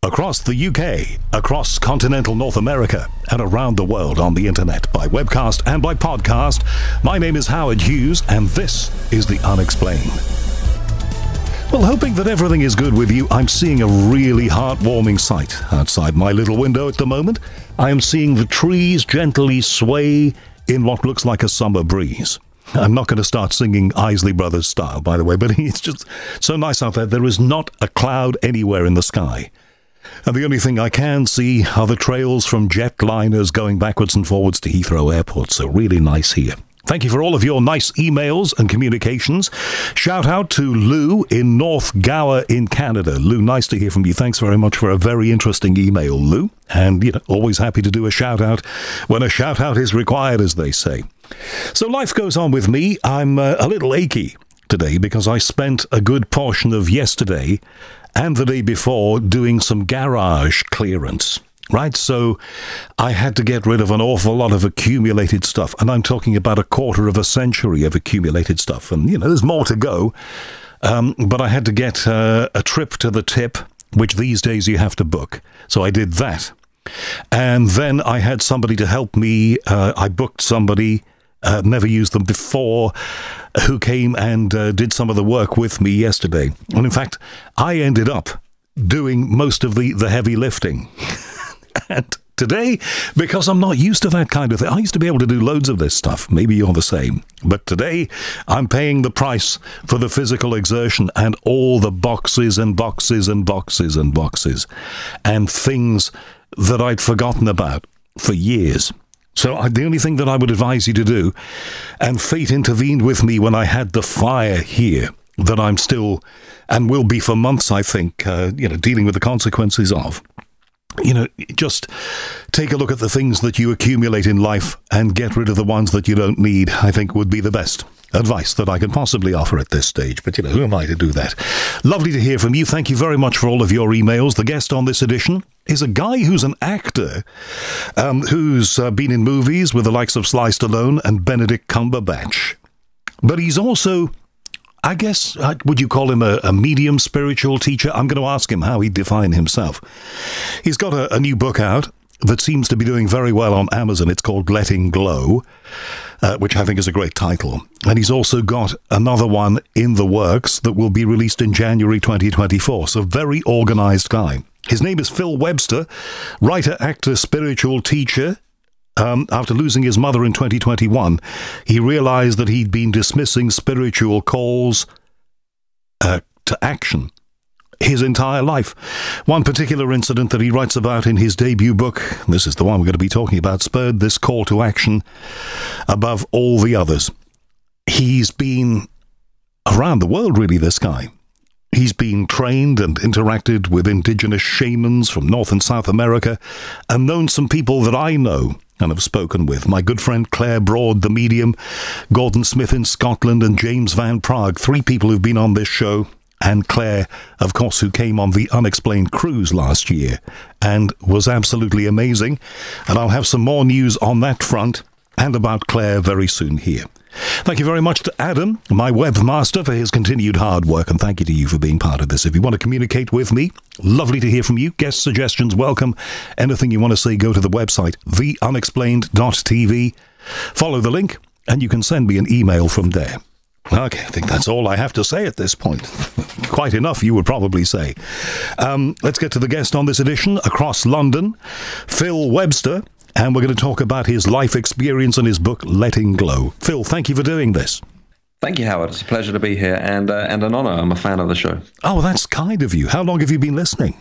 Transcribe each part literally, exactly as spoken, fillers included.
across the U K, across continental North America, and around the world on the internet by webcast and by podcast. My name is Howard Hughes, and this is The Unexplained. Well, hoping that everything is good with you, I'm seeing a really heartwarming sight outside my little window at the moment. I am seeing the trees gently sway in what looks like a summer breeze. I'm not going to start singing Isley Brothers style, by the way, but it's just so nice out there. There is not a cloud anywhere in the sky. And the only thing I can see are the trails from jetliners going backwards and forwards to Heathrow Airport. So really nice here. Thank you for all of your nice emails and communications. Shout out to Lou in North Gower in Canada. Lou, nice to hear from you. Thanks very much for a very interesting email, Lou. And, you know, always happy to do a shout out when a shout out is required, as they say. So life goes on with me. I'm uh, a little achy today because I spent a good portion of yesterday and the day before doing some garage clearance. Right, so I had to get rid of an awful lot of accumulated stuff, and I'm talking about a quarter of a century of accumulated stuff, and, you know, there's more to go, um, but I had to get uh, a trip to the tip, which these days you have to book, so I did that, and then I had somebody to help me. uh, I booked somebody, uh, never used them before, who came and uh, did some of the work with me yesterday, and in fact, I ended up doing most of the, the heavy lifting. And today, because I'm not used to that kind of thing, I used to be able to do loads of this stuff. Maybe you're the same. But today, I'm paying the price for the physical exertion and all the boxes and boxes and boxes and boxes and things that I'd forgotten about for years. So I, the only thing that I would advise you to do, and fate intervened with me when I had the fire here, that I'm still, and will be for months, I think, uh, you know, dealing with the consequences of. You know, just take a look at the things that you accumulate in life and get rid of the ones that you don't need, I think would be the best advice that I can possibly offer at this stage. But, you know, who am I to do that? Lovely to hear from you. Thank you very much for all of your emails. The guest on this edition is a guy who's an actor, um, who's uh, been in movies with the likes of Sly Stallone and Benedict Cumberbatch. But he's also, I guess, uh, would you call him a, a medium spiritual teacher? I'm going to ask him how he'd define himself. He's got a, a new book out that seems to be doing very well on Amazon. It's called Letting Glow, uh, which I think is a great title. And he's also got another one in the works that will be released in January twenty twenty-four. So very organized guy. His name is Phil Webster, writer, actor, spiritual teacher. Um, after losing his mother in twenty twenty-one, he realized that he'd been dismissing spiritual calls uh, to action his entire life. One particular incident that he writes about in his debut book, this is the one we're going to be talking about, spurred this call to action above all the others. He's been around the world, really, this guy. He's been trained and interacted with indigenous shamans from North and South America, and known some people that I know and have spoken with. My good friend Claire Broad, the medium, Gordon Smith in Scotland, and James Van Prague, three people who've been on this show, and Claire, of course, who came on the Unexplained cruise last year and was absolutely amazing. And I'll have some more news on that front and about Claire very soon here. Thank you very much to Adam, my webmaster, for his continued hard work, and thank you to you for being part of this. If you want to communicate with me, lovely to hear from you. Guest suggestions, welcome. Anything you want to say, go to the website, the unexplained dot t v. Follow the link, and you can send me an email from there. Okay, I think that's all I have to say at this point. Quite enough, you would probably say. Um, let's get to the guest on this edition, across London, Phil Webster. And we're going to talk about his life experience and his book, Letting Glow. Phil, thank you for doing this. Thank you, Howard. It's a pleasure to be here and uh, and an honor. I'm a fan of the show. Oh, that's kind of you. How long have you been listening?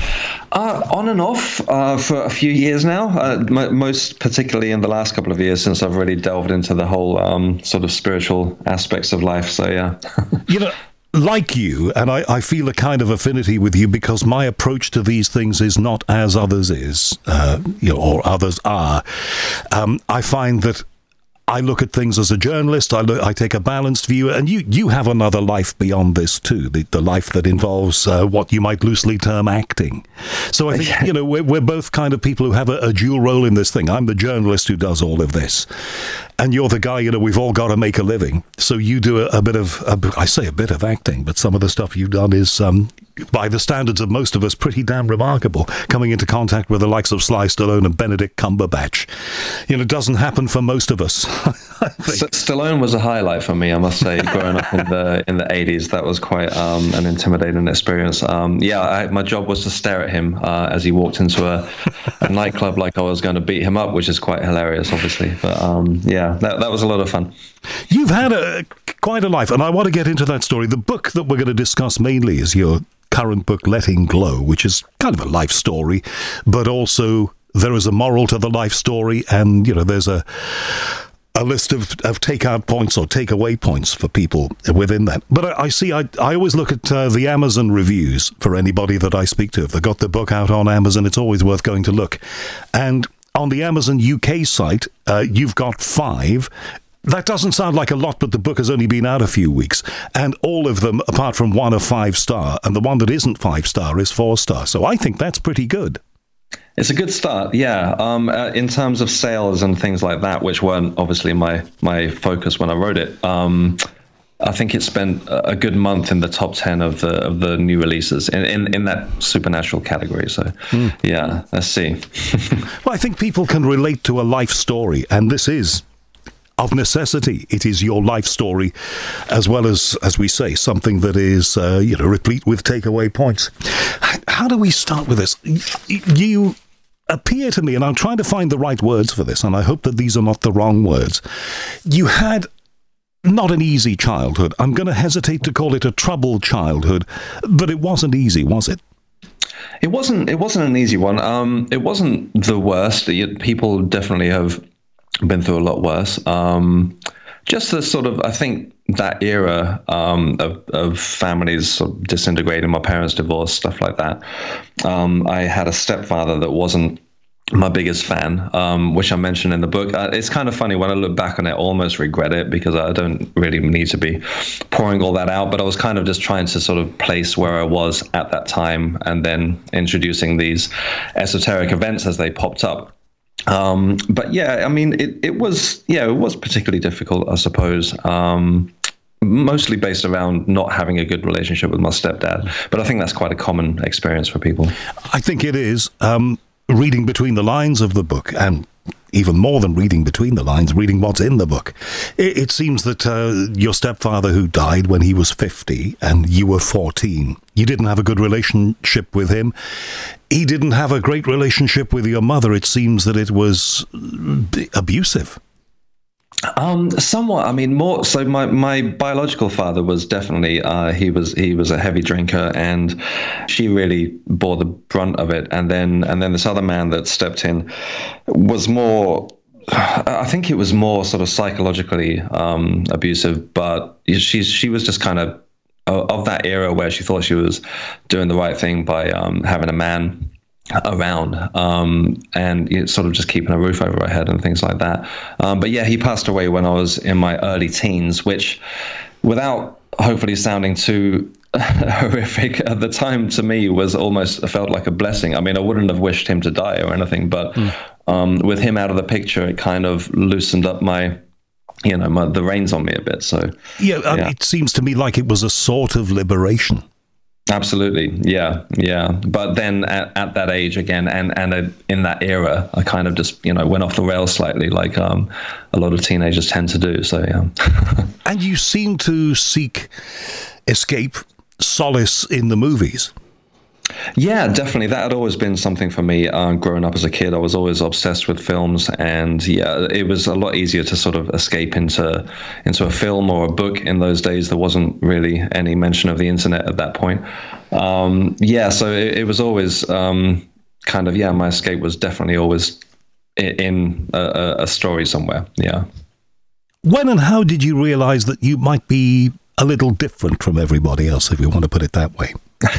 Uh, on and off uh, for a few years now, uh, m- most particularly in the last couple of years since I've really delved into the whole um, sort of spiritual aspects of life. So, yeah. You know, like you, and I, I feel a kind of affinity with you because my approach to these things is not as others is, uh, you know, or others are. Um, I find that I look at things as a journalist. I look, I take a balanced view, and you, you have another life beyond this too, the, the life that involves uh, what you might loosely term acting. So I think, you know, we're, we're both kind of people who have a, a dual role in this thing. I'm the journalist who does all of this, and you're the guy, you know, we've all got to make a living. So you do a, a bit of, a, I say a bit of acting, but some of the stuff you've done is, um, by the standards of most of us, pretty damn remarkable, coming into contact with the likes of Sly Stallone and Benedict Cumberbatch. You know, it doesn't happen for most of us. S- Stallone was a highlight for me, I must say. Growing up in the in the eighties, that was quite um, an intimidating experience. Um, yeah, I, my job was to stare at him uh, as he walked into a, a nightclub like I was going to beat him up, which is quite hilarious, obviously. But um, yeah, that, that was a lot of fun. You've had a quite a life, and I want to get into that story. The book that we're going to discuss mainly is your current book, Letting Glow, which is kind of a life story, but also there is a moral to the life story, and, you know, there's a a list of, of take-out points or take-away points for people within that. But I, I see, I, I always look at uh, the Amazon reviews for anybody that I speak to. If they've got the book out on Amazon, it's always worth going to look. And on the Amazon U K site, uh, you've got five. That doesn't sound like a lot, but the book has only been out a few weeks. And all of them, apart from one, are five-star. And the one that isn't five-star is four-star. So I think that's pretty good. It's a good start, yeah. Um, uh, in terms of sales and things like that, which weren't obviously my my focus when I wrote it, um, I think it spent a good month in the top ten of the of the new releases in, in, in that supernatural category. So, mm. yeah, let's see. Well, I think people can relate to a life story, and this is, of necessity, it is your life story, as well as, as we say, something that is, uh, you know, replete with takeaway points. How do we start with this? You appear to me, and I'm trying to find the right words for this, and I hope that these are not the wrong words. You had not an easy childhood. I'm going to hesitate to call it a troubled childhood, but it wasn't easy, was it? It wasn't. It wasn't an easy one. Um, it wasn't the worst. People definitely have been through a lot worse. Um, just the sort of, I think that era um, of, of families sort of disintegrating, my parents divorced, stuff like that. Um, I had a stepfather that wasn't my biggest fan, um, which I mentioned in the book. Uh, it's kind of funny when I look back on it, I almost regret it because I don't really need to be pouring all that out. But I was kind of just trying to sort of place where I was at that time and then introducing these esoteric events as they popped up. Um, but yeah, I mean, it, it was, yeah, it was particularly difficult, I suppose. Um, mostly based around not having a good relationship with my stepdad. But I think that's quite a common experience for people. I think it is. Um, reading between the lines of the book, and even more than reading between the lines, reading what's in the book, it, it seems that uh, your stepfather, who died when he was fifty and you were fourteen, you didn't have a good relationship with him. He didn't have a great relationship with your mother. It seems that it was abusive. Um, somewhat. I mean, more so. My, my biological father was definitely uh, he was he was a heavy drinker, and she really bore the brunt of it. And then and then this other man that stepped in was more. I think it was more sort of psychologically um, abusive, but she she was just kind of of that era where she thought she was doing the right thing by um, having a man around um, and you know, sort of just keeping a roof over our head and things like that. Um, but yeah, he passed away when I was in my early teens, which, without hopefully sounding too horrific at the time, to me was almost felt like a blessing. I mean, I wouldn't have wished him to die or anything, but mm. um, with him out of the picture, it kind of loosened up my, you know, my, the reins on me a bit. So yeah, um, yeah, it seems to me like it was a sort of liberation. Absolutely. Yeah. Yeah. But then at, at that age again, and, and uh, in that era, I kind of just, you know, went off the rails slightly, like um, a lot of teenagers tend to do. So, yeah. And you seem to seek escape, solace in the movies. Yeah, definitely. That had always been something for me. Uh, growing up as a kid, I was always obsessed with films, and yeah, it was a lot easier to sort of escape into into a film or a book in those days. There wasn't really any mention of the internet at that point. Um, yeah, so it, it was always um, kind of yeah. My escape was definitely always in, in a, a story somewhere. Yeah. When and how did you realize that you might be a little different from everybody else, if you want to put it that way?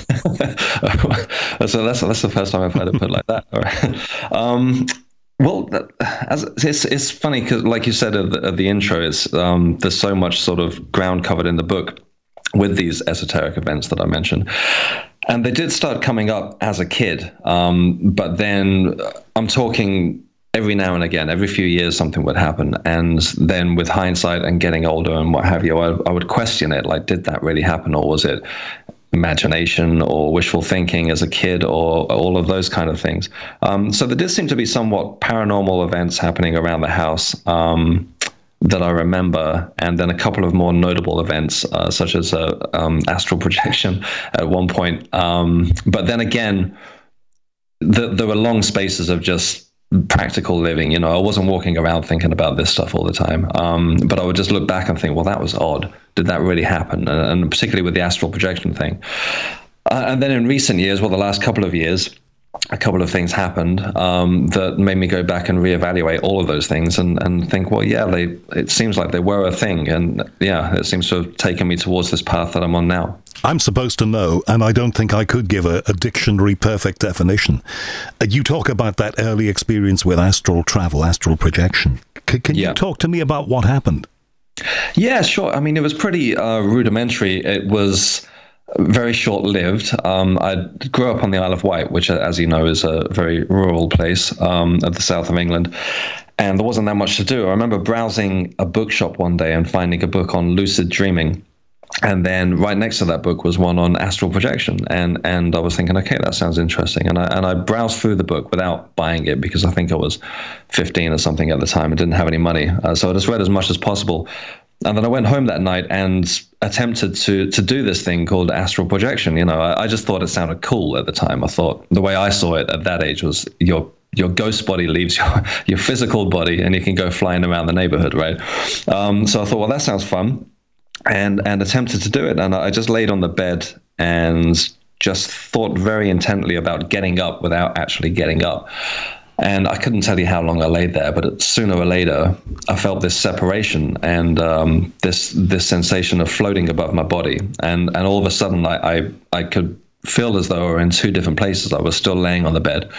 so that's that's the first time I've heard it put like that. All right. Um, well, that, as, it's it's funny because, like you said at the, at the intro, it's um, there's so much sort of ground covered in the book with these esoteric events that I mentioned, and they did start coming up as a kid. Um, but then I'm talking. Every now and again, every few years, something would happen. And then with hindsight and getting older and what have you, I, I would question it. Like, did that really happen? Or was it imagination or wishful thinking as a kid, or all of those kind of things. Um, so there did seem to be somewhat paranormal events happening around the house um, that I remember, and then a couple of more notable events, uh, such as uh, um, astral projection at one point. Um, but then again, the, there were long spaces of just practical living. You know, I wasn't walking around thinking about this stuff all the time. Um, but I would just look back and think, well, that was odd. Did that really happen? And, and particularly with the astral projection thing. Uh, and then in recent years, well, the last couple of years, a couple of things happened um, that made me go back and reevaluate all of those things and, and think, well, yeah, they. It seems like they were a thing. And yeah, it seems to have taken me towards this path that I'm on now. I'm supposed to know, and I don't think I could give a, a dictionary perfect definition. Uh, you talk about that early experience with astral travel, astral projection. C- can yeah. you talk to me about what happened? Yeah, sure. I mean, it was pretty uh, rudimentary. It was very short-lived. Um, I grew up on the Isle of Wight, which, as you know, is a very rural place um, at the south of England. And there wasn't that much to do. I remember browsing a bookshop one day and finding a book on lucid dreaming. And then right next to that book was one on astral projection. And and I was thinking, okay, that sounds interesting. And I and I browsed through the book without buying it, because I think I was fifteen or something at the time and didn't have any money. Uh, so I just read as much as possible. And then I went home that night and attempted to to do this thing called astral projection. You know, I, I just thought it sounded cool at the time. I thought the way I saw it at that age was your your ghost body leaves your, your physical body and you can go flying around the neighborhood, right? Um, so I thought, well, that sounds fun. And and attempted to do it. And I just laid on the bed and just thought very intently about getting up without actually getting up. And I couldn't tell you how long I laid there, but sooner or later, I felt this separation and um, this this sensation of floating above my body. And and all of a sudden, I, I, I could feel as though I were in two different places. I was still laying on the bed.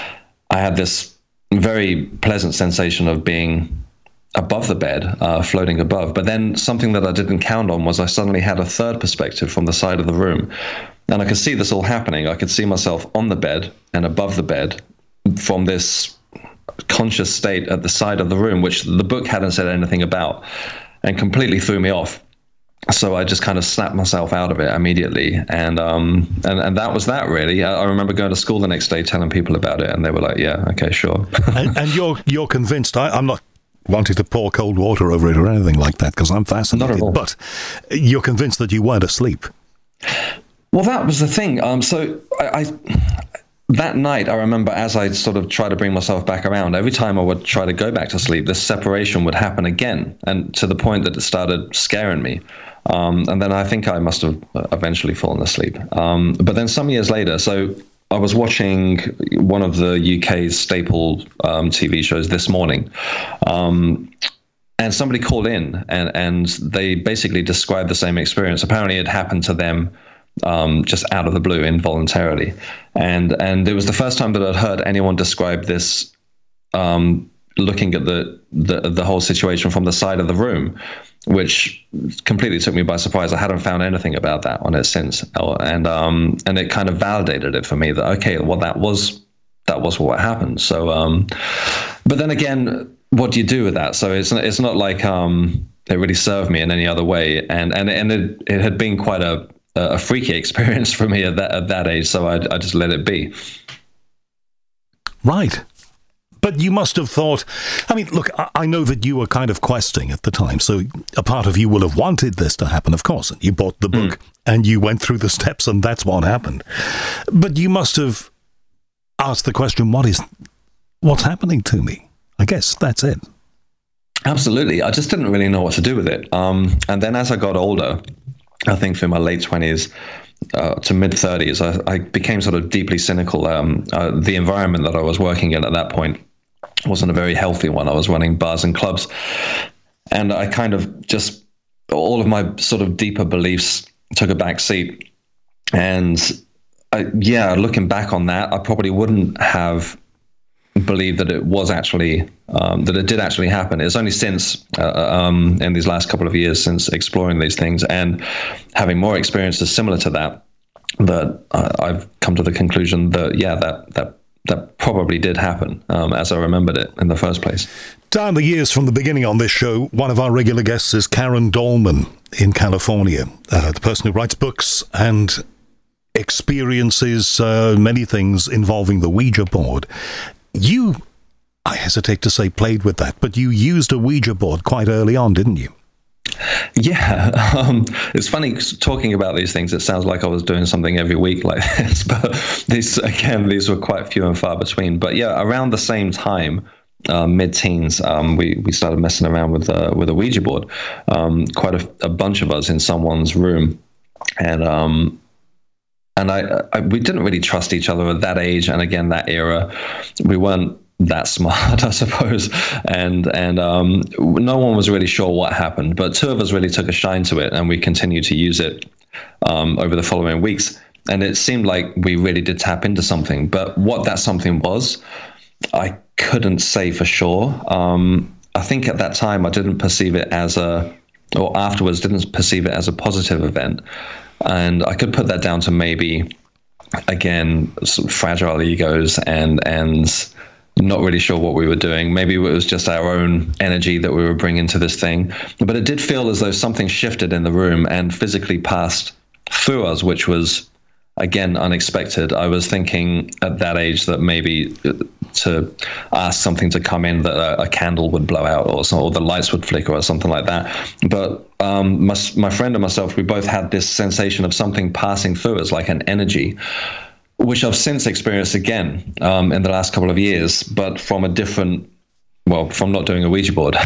I had this very pleasant sensation of being above the bed, uh, floating above. But then something that I didn't count on was I suddenly had a third perspective from the side of the room. And I could see this all happening. I could see myself on the bed and above the bed from this conscious state at the side of the room, which the book hadn't said anything about, and completely threw me off. So I just kind of snapped myself out of it immediately. And um, and, and that was that, really. I, I remember going to school the next day telling people about it, and they were like, yeah, okay, sure. and, and you're you're convinced, I, I'm not wanting to pour cold water over it or anything like that, because I'm fascinated, but you're convinced that you weren't asleep. Well, that was the thing. Um, so I, I that night, I remember as I sort of tried to bring myself back around, every time I would try to go back to sleep, this separation would happen again, and to the point that it started scaring me. Um, and then I think I must have eventually fallen asleep. Um, but then some years later, so I was watching one of the U K's staple um, T V shows, This Morning, um, and somebody called in and, and they basically described the same experience. Apparently it happened to them um, just out of the blue, involuntarily. And and it was the first time that I'd heard anyone describe this, um, looking at the, the, the whole situation from the side of the room, which completely took me by surprise. I hadn't found anything about that on it since, and um, and it kind of validated it for me that okay, well that was that was what happened. So, um, but then again, what do you do with that? So it's it's not like um, it really served me in any other way, and and and it it had been quite a a freaky experience for me at that at that age. So I I just let it be. Right. But you must have thought, I mean, look, I know that you were kind of questing at the time, so a part of you will have wanted this to happen, of course. You bought the book mm. and you went through the steps and that's what happened. But you must have asked the question, what is, what's happening to me? I guess that's it. Absolutely. I just didn't really know what to do with it. Um, and then as I got older, I think through my late twenties, Uh, to mid-thirties, I, I became sort of deeply cynical. Um, uh, the environment that I was working in at that point wasn't a very healthy one. I was running bars and clubs, and I kind of just, all of my sort of deeper beliefs took a back seat. And I, yeah, looking back on that, I probably wouldn't have believed that it was actually, um, that it did actually happen. It's only since, uh, um, in these last couple of years, since exploring these things and having more experiences similar to that, that uh, I've come to the conclusion that, yeah, that that that probably did happen, um, as I remembered it in the first place. Down the years from the beginning on this show, one of our regular guests is Karen Dahlman in California, uh, the person who writes books and experiences, uh, many things involving the Ouija board. You, I hesitate to say played with that, but you used a Ouija board quite early on, didn't you? Yeah, um, it's funny talking about these things. It sounds like I was doing something every week like this, but these, again, these were quite few and far between. But yeah, around the same time, uh, mid-teens, um, we we started messing around with uh, with a Ouija board. Um, quite a, a bunch of us in someone's room, and um, and I, I we didn't really trust each other at that age, and again that era, we weren't that smart, I suppose, and and um, no one was really sure what happened, but two of us really took a shine to it, and we continued to use it um, over the following weeks, and it seemed like we really did tap into something. But what that something was, I couldn't say for sure. Um, I think at that time I didn't perceive it as a, or afterwards didn't perceive it as a positive event, and I could put that down to maybe, again, sort of fragile egos and and. Not really sure what we were doing. Maybe it was just our own energy that we were bringing to this thing. But it did feel as though something shifted in the room and physically passed through us, which was, again, unexpected. I was thinking at that age that maybe to ask something to come in, that a, a candle would blow out or, some, or the lights would flicker or something like that. But um, my, my friend and myself, we both had this sensation of something passing through us, like an energy, which I've since experienced again um, in the last couple of years, but from a different, well, from not doing a Ouija board.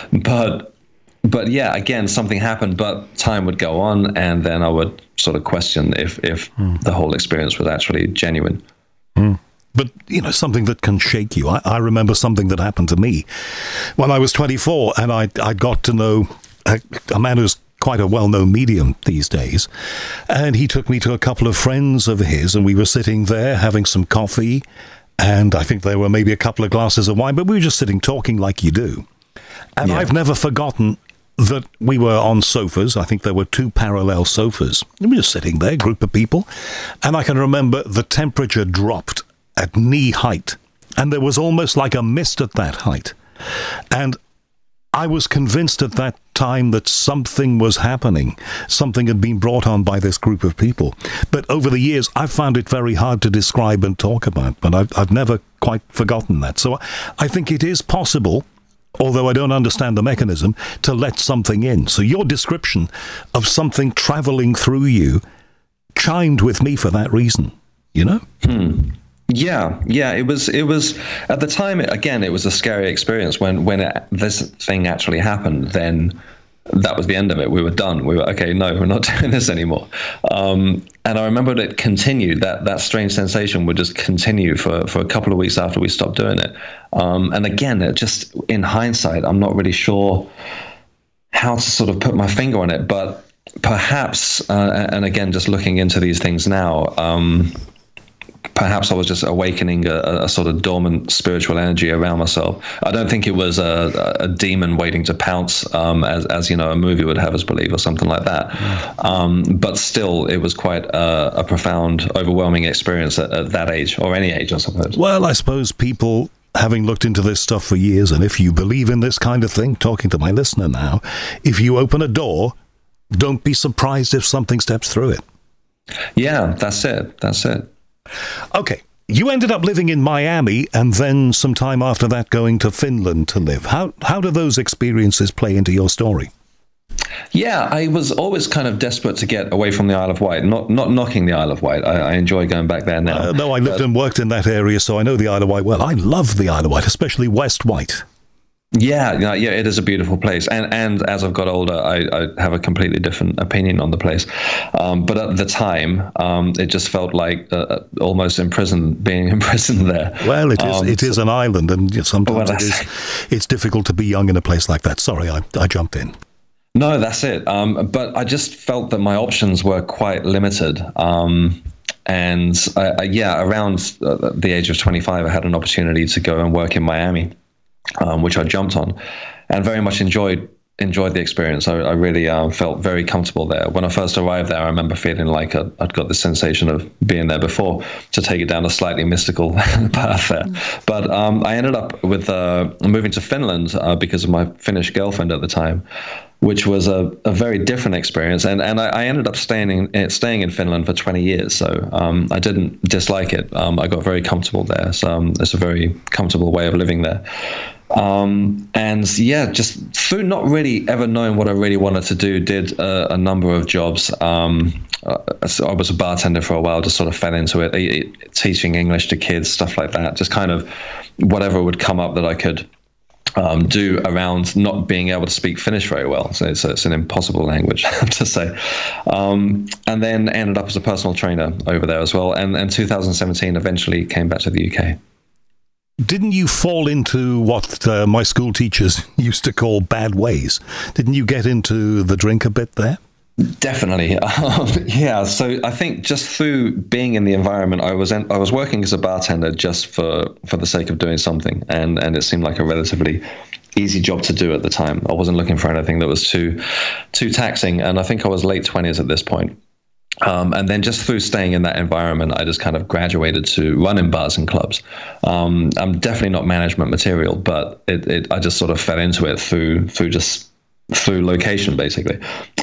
but, but yeah, again, something happened, but time would go on, and then I would sort of question if, if mm. the whole experience was actually genuine. Mm. But, you know, something that can shake you. I, I remember something that happened to me when I was twenty-four, and I, I got to know a, a man who's quite a well-known medium these days, and he took me to a couple of friends of his, and we were sitting there having some coffee, and I think there were maybe a couple of glasses of wine, but we were just sitting talking like you do. And yeah. I've never forgotten that we were on sofas. I think there were two parallel sofas. We were just sitting there, a group of people, and I can remember the temperature dropped at knee height, and there was almost like a mist at that height. And I was convinced at that time that something was happening. Something had been brought on by this group of people. But over the years, I've found it very hard to describe and talk about, but I've, I've never quite forgotten that. So I think it is possible, although I don't understand the mechanism, to let something in. So your description of something traveling through you chimed with me for that reason, you know? Hmm. Yeah, yeah, it was, it was, at the time, again, it was a scary experience. When, when it, this thing actually happened, then that was the end of it. We were done. We were, okay, no, we're not doing this anymore. Um, and I remember it continued, that, that strange sensation would just continue for, for a couple of weeks after we stopped doing it. Um, and again, it just, in hindsight, I'm not really sure how to sort of put my finger on it, but perhaps, uh, and again, just looking into these things now, um, perhaps I was just awakening a, a sort of dormant spiritual energy around myself. I don't think it was a, a demon waiting to pounce, um, as, as you know, a movie would have us believe, or something like that. Mm. Um, but still, it was quite a, a profound, overwhelming experience at, at that age, or any age, I suppose. Well, I suppose people, having looked into this stuff for years, and if you believe in this kind of thing, talking to my listener now, if you open a door, don't be surprised if something steps through it. Yeah, that's it. That's it. Okay, you ended up living in Miami, and then some time after that going to Finland to live. How how do those experiences play into your story? Yeah, I was always kind of desperate to get away from the Isle of Wight. Not not knocking the Isle of Wight. I, I enjoy going back there now. Uh, no, I lived but, and worked in that area, so I know the Isle of Wight well. I love the Isle of Wight, especially West Wight. Yeah, yeah, yeah, it is a beautiful place. And and as I've got older, I, I have a completely different opinion on the place. Um, but at the time, um, it just felt like uh, almost imprisoned, being imprisoned there. Well, it is um, it is an island, and sometimes well, it is, it's difficult to be young in a place like that. Sorry, I, I jumped in. No, that's it. Um, but I just felt that my options were quite limited. Um, and I, I, yeah, around uh, the age of twenty-five, I had an opportunity to go and work in Miami. Um, which I jumped on, and very much enjoyed enjoyed the experience. I, I really um, felt very comfortable there. When I first arrived there, I remember feeling like a, I'd got the sensation of being there before, to take it down a slightly mystical path there. Mm. But um, I ended up with uh, moving to Finland uh, because of my Finnish girlfriend at the time. which was a, a very different experience. And and I, I ended up staying in staying in Finland for twenty years. So um, I didn't dislike it. Um, I got very comfortable there. So um, it's a very comfortable way of living there. Um, and yeah, just through not really ever knowing what I really wanted to do, did a, a number of jobs. Um, so I was a bartender for a while, just sort of fell into it, teaching English to kids, stuff like that. Just kind of whatever would come up that I could um, do around not being able to speak Finnish very well. So it's, it's an impossible language to say. Um, and then ended up as a personal trainer over there as well. And in two thousand seventeen, eventually came back to the U K. Didn't you fall into what uh, my school teachers used to call bad ways? Didn't you get into the drink a bit there? Definitely. Um, yeah. So I think just through being in the environment, I was in, I was working as a bartender just for, for the sake of doing something. And, and it seemed like a relatively easy job to do at the time. I wasn't looking for anything that was too, too taxing. And I think I was late twenties at this point. Um, and then just through staying in that environment, I just kind of graduated to run in bars and clubs. Um, I'm definitely not management material, but it, it, I just sort of fell into it through through just through location, basically.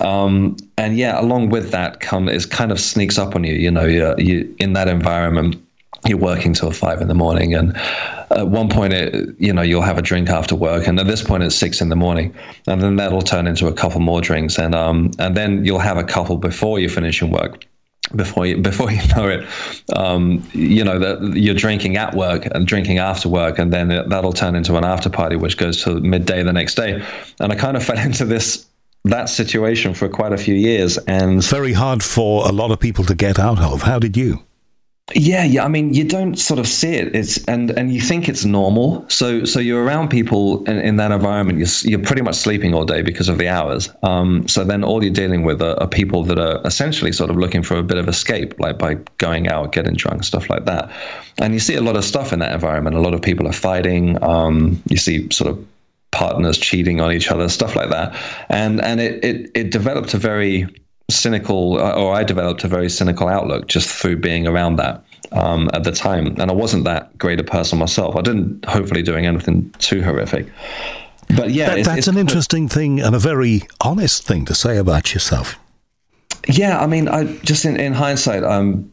Um, and yeah, along with that come is kind of sneaks up on you. You know, you're, you in that environment. You're working till five in the morning, and at one point, it, you know, you'll have a drink after work, and at this point, it's six in the morning, and then that'll turn into a couple more drinks, and um, and then you'll have a couple before you finish your work. Before you before you know it, um, you know that you're drinking at work and drinking after work, and then it, that'll turn into an after party, which goes to midday the next day. And I kind of fell into this that situation for quite a few years, and very hard for a lot of people to get out of. How did you? Yeah, yeah. I mean, you don't sort of see it. It's and and you think it's normal. So so you're around people in, in that environment. You're you're pretty much sleeping all day because of the hours. Um, so then all you're dealing with are, are people that are essentially sort of looking for a bit of escape, like by going out, getting drunk, stuff like that. And you see a lot of stuff in that environment. A lot of people are fighting. Um, you see sort of partners cheating on each other, stuff like that. And and it it it developed a very cynical, or I developed a very cynical outlook just through being around that um, at the time. And I wasn't that great a person myself. I didn't hopefully doing anything too horrific. But yeah, that, it's, that's it's, an interesting thing and a very honest thing to say about yourself. Yeah, I mean, I just in, in hindsight, um,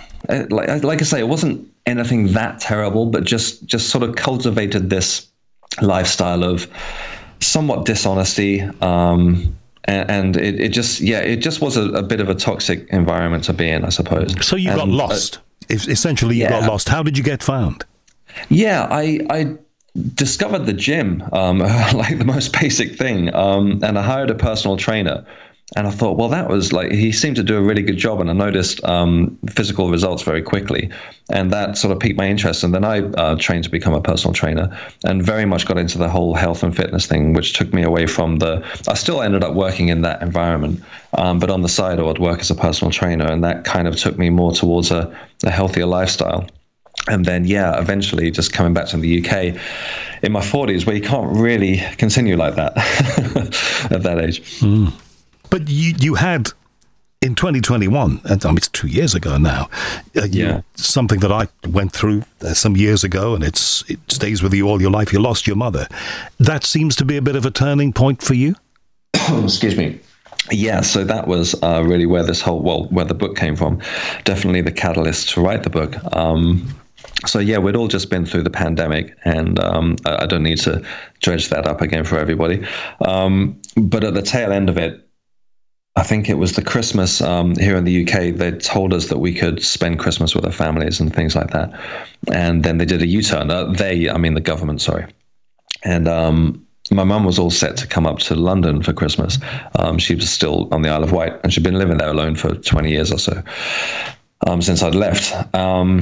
like, like I say, it wasn't anything that terrible, but just just sort of cultivated this lifestyle of somewhat dishonesty. Um, And it, it just, yeah, it just was a, a bit of a toxic environment to be in, I suppose. So you and, got lost. Uh, Essentially, you yeah. got lost. How did you get found? Yeah, I, I discovered the gym, um, like the most basic thing. Um, and I hired a personal trainer. And I thought, well, that was like, he seemed to do a really good job. And I noticed um, physical results very quickly. And that sort of piqued my interest. And then I uh, trained to become a personal trainer and very much got into the whole health and fitness thing, which took me away from the, I still ended up working in that environment. Um, but on the side, I would work as a personal trainer. And that kind of took me more towards a, a healthier lifestyle. And then, yeah, eventually just coming back to the U K in my forties, where you can't really continue like that at that age. Mm. But you, you had, in twenty twenty-one, and I mean, it's two years ago now, uh, you, yeah. something that I went through uh, some years ago, and it's it stays with you all your life. You lost your mother. That seems to be a bit of a turning point for you? Excuse me. Yeah, so that was uh, really where this whole, well, where the book came from. Definitely the catalyst to write the book. Um, so yeah, we'd all just been through the pandemic, and um, I, I don't need to dredge that up again for everybody. Um, but at the tail end of it, I think it was the Christmas um, here in the U K, they told us that we could spend Christmas with our families and things like that. And then they did a U-turn. Uh, they, I mean the government, sorry. And um, my mum was all set to come up to London for Christmas. Um, she was still on the Isle of Wight, and she'd been living there alone for twenty years or so um, since I'd left. Um,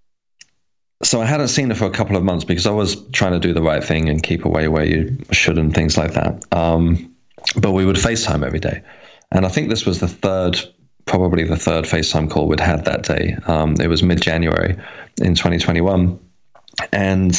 so I hadn't seen her for a couple of months because I was trying to do the right thing and keep away where you should and things like that. Um, but we would FaceTime every day. And I think this was the third, probably the third FaceTime call we'd had that day. Um, it was mid-January in twenty twenty-one. And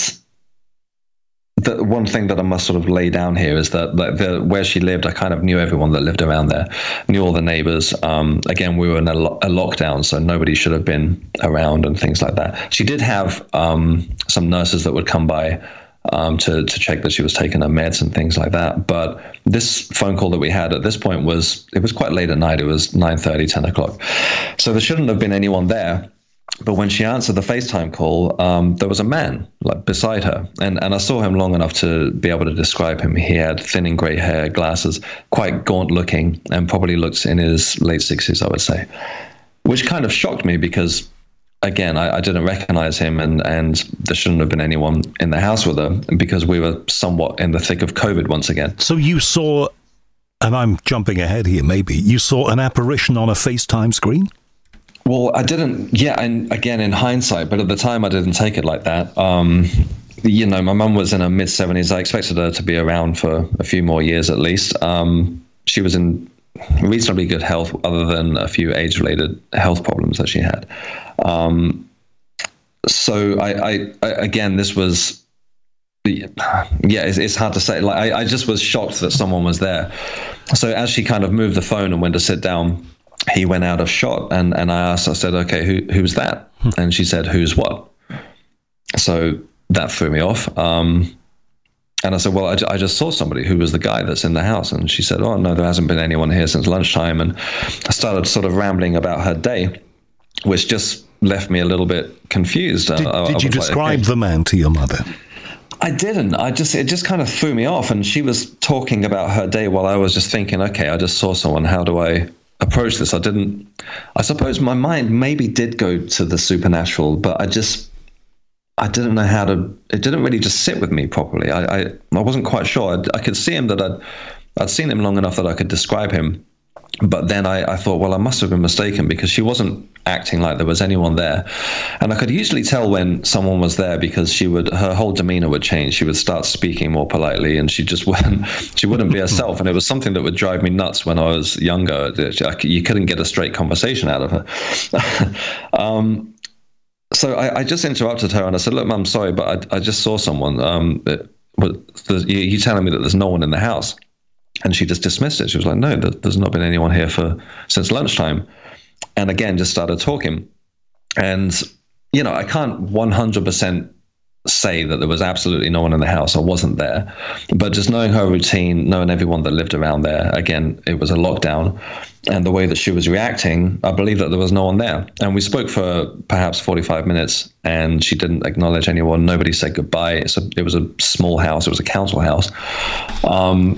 the one thing that I must sort of lay down here is that like the, where she lived, I kind of knew everyone that lived around there, knew all the neighbors. Um, again, we were in a, lo- a lockdown, so nobody should have been around and things like that. She did have um, some nurses that would come by um, to, to check that she was taking her meds and things like that. But this phone call that we had at this point was, it was quite late at night. It was nine thirty, ten o'clock. So there shouldn't have been anyone there. But when she answered the FaceTime call, um, there was a man like beside her. And, and I saw him long enough to be able to describe him. He had thinning gray hair, glasses, quite gaunt looking, and probably looked in his late sixties, I would say, which kind of shocked me because, again, I, I didn't recognize him, and, and there shouldn't have been anyone in the house with her because we were somewhat in the thick of COVID once again. So you saw, and I'm jumping ahead here maybe, you saw an apparition on a FaceTime screen? Well, I didn't, yeah, and again, in hindsight, but at the time I didn't take it like that. Um, you know, my mum was in her mid-seventies. I expected her to be around for a few more years at least. Um, she was in reasonably good health other than a few age-related health problems that she had. Um, so, I, I, I, again, this was, yeah, it's, it's hard to say. Like, I, I just was shocked that someone was there. So as she kind of moved the phone and went to sit down, he went out of shot, and, and I asked, I said, okay, who who's that? And she said, who's what? So that threw me off. Um, and I said, well, I, I just saw somebody who was the guy that's in the house. And she said, oh, no, there hasn't been anyone here since lunchtime. And I started sort of rambling about her day, which just left me a little bit confused. Did, I, did I you describe like, okay. the man to your mother? I didn't. I just, it just kind of threw me off. And she was talking about her day while I was just thinking, okay, I just saw someone. How do I approach this? I didn't, I suppose my mind maybe did go to the supernatural, but I just, I didn't know how to, it didn't really just sit with me properly. I, I, I wasn't quite sure. I'd, I could see him that I'd, I'd seen him long enough that I could describe him. But then I, I thought, well, I must have been mistaken because she wasn't acting like there was anyone there. And I could usually tell when someone was there because she would, her whole demeanor would change. She would start speaking more politely and she just wouldn't, she wouldn't be herself. And it was something that would drive me nuts when I was younger. You couldn't get a straight conversation out of her. um, so I, I just interrupted her and I said, look, Mum, sorry, but I, I just saw someone. Um, it, you're telling me that there's no one in the house. And she just dismissed it. She was like, no, there's not been anyone here for since lunchtime. And again, just started talking. And, you know, I can't one hundred percent say that there was absolutely no one in the house. I wasn't there. But just knowing her routine, knowing everyone that lived around there, again, it was a lockdown. And the way that she was reacting, I believe that there was no one there. And we spoke for perhaps forty-five minutes and she didn't acknowledge anyone. Nobody said goodbye. It's a, it was a small house. It was a council house. Um,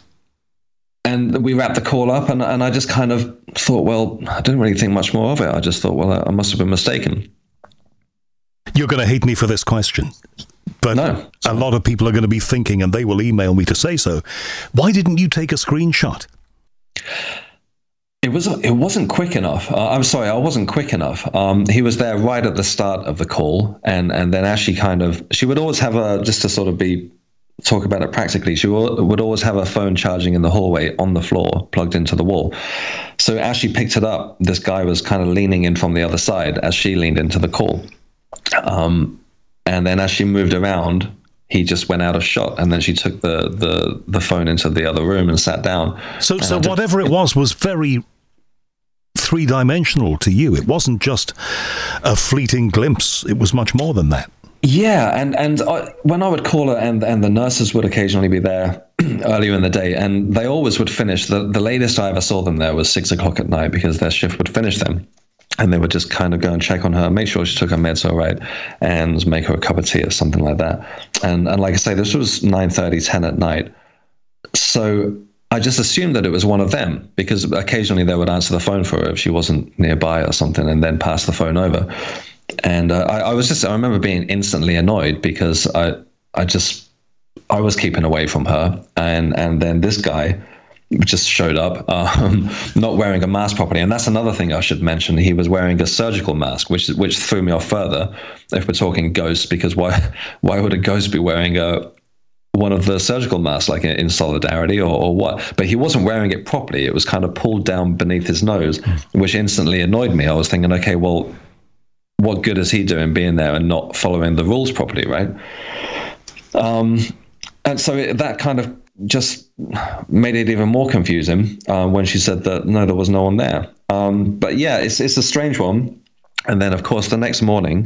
And we wrapped the call up, and, and I just kind of thought, well, I didn't really think much more of it. I just thought, well, I, I must have been mistaken. You're going to hate me for this question, but no, a lot of people are going to be thinking, and they will email me to say so, why didn't you take a screenshot? It was it wasn't quick enough. Uh, I'm sorry, I wasn't quick enough. Um, he was there right at the start of the call, and, and then as she kind of, she would always have a, just to sort of be, talk about it practically, she would always have her phone charging in the hallway on the floor, plugged into the wall. So as she picked it up, this guy was kind of leaning in from the other side as she leaned into the call. Um, and then as she moved around, he just went out of shot, and then she took the the, the phone into the other room and sat down. So, so whatever it was was very three-dimensional to you. It wasn't just a fleeting glimpse. It was much more than that. Yeah, and and I, when I would call her, and and the nurses would occasionally be there earlier in the day, and they always would finish. The, the latest I ever saw them there was six o'clock at night because their shift would finish then. And they would just kind of go and check on her, make sure she took her meds all right, and make her a cup of tea or something like that. And and like I say, this was nine thirty, ten at night. So I just assumed that it was one of them because occasionally they would answer the phone for her if she wasn't nearby or something, and then pass the phone over. And uh, I, I was just, I remember being instantly annoyed because I, I just, I was keeping away from her. And, and then this guy just showed up, um, not wearing a mask properly. And that's another thing I should mention. He was wearing a surgical mask, which, which threw me off further if we're talking ghosts, because why, why would a ghost be wearing a, one of the surgical masks, like in, in solidarity or, or what? But he wasn't wearing it properly. It was kind of pulled down beneath his nose, which instantly annoyed me. I was thinking, okay, well, what good is he doing being there and not following the rules properly, right? Um, and so it, that kind of just made it even more confusing uh, when she said that, no, there was no one there. Um, but yeah, it's it's a strange one. And then, of course, the next morning,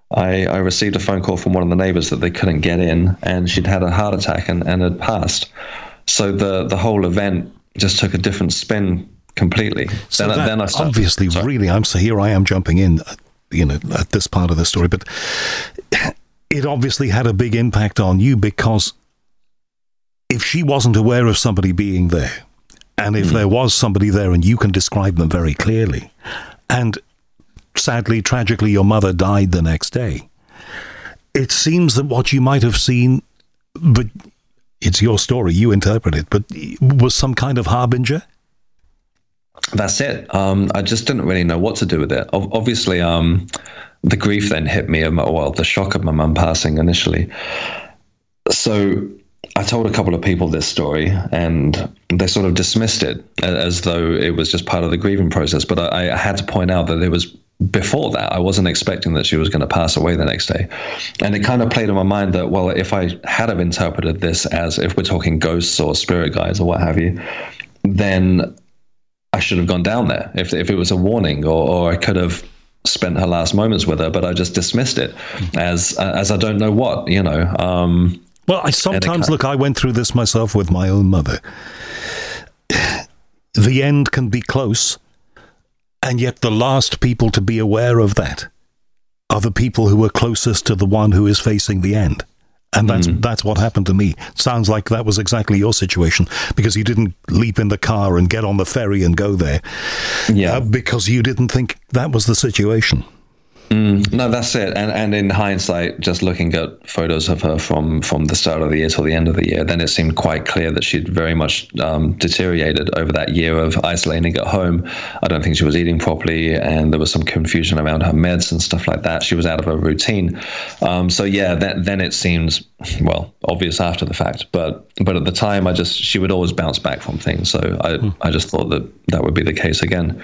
I, I received a phone call from one of the neighbors that they couldn't get in, and she'd had a heart attack and, and had passed. So the, the whole event just took a different spin completely. So then, that then I started, obviously, sorry. really, I'm so here I am jumping in, you know, at this part of the story, but it obviously had a big impact on you, because if she wasn't aware of somebody being there, and if mm. there was somebody there and you can describe them very clearly, and sadly, tragically, your mother died the next day, it seems that what you might have seen, but it's your story, you interpret it, but was some kind of harbinger? That's it. Um, I just didn't really know what to do with it. O- obviously, um, the grief then hit me, well, the shock of my mum passing initially. So I told a couple of people this story, and they sort of dismissed it as though it was just part of the grieving process. But I, I had to point out that it was before that. I wasn't expecting that she was going to pass away the next day. And it kind of played in my mind that, well, if I had have interpreted this as, if we're talking ghosts or spirit guides or what have you, then I should have gone down there if if it was a warning, or, or I could have spent her last moments with her, but I just dismissed it as as I don't know what, you know. Um, well, I sometimes, look, I went through this myself with my own mother. The end can be close, and yet the last people to be aware of that are the people who are closest to the one who is facing the end. And that's mm. that's what happened to me. Sounds like that was exactly your situation, because you didn't leap in the car and get on the ferry and go there. Yeah. Uh, because you didn't think that was the situation. Mm, no, that's it. And and in hindsight, just looking at photos of her from, from the start of the year till the end of the year, then it seemed quite clear that she'd very much um, deteriorated over that year of isolating at home. I don't think she was eating properly, and there was some confusion around her meds and stuff like that. She was out of her routine. Um, so yeah, that, then it seems, well, obvious after the fact. But but at the time, I just she would always bounce back from things. So I, mm. I just thought that that would be the case again.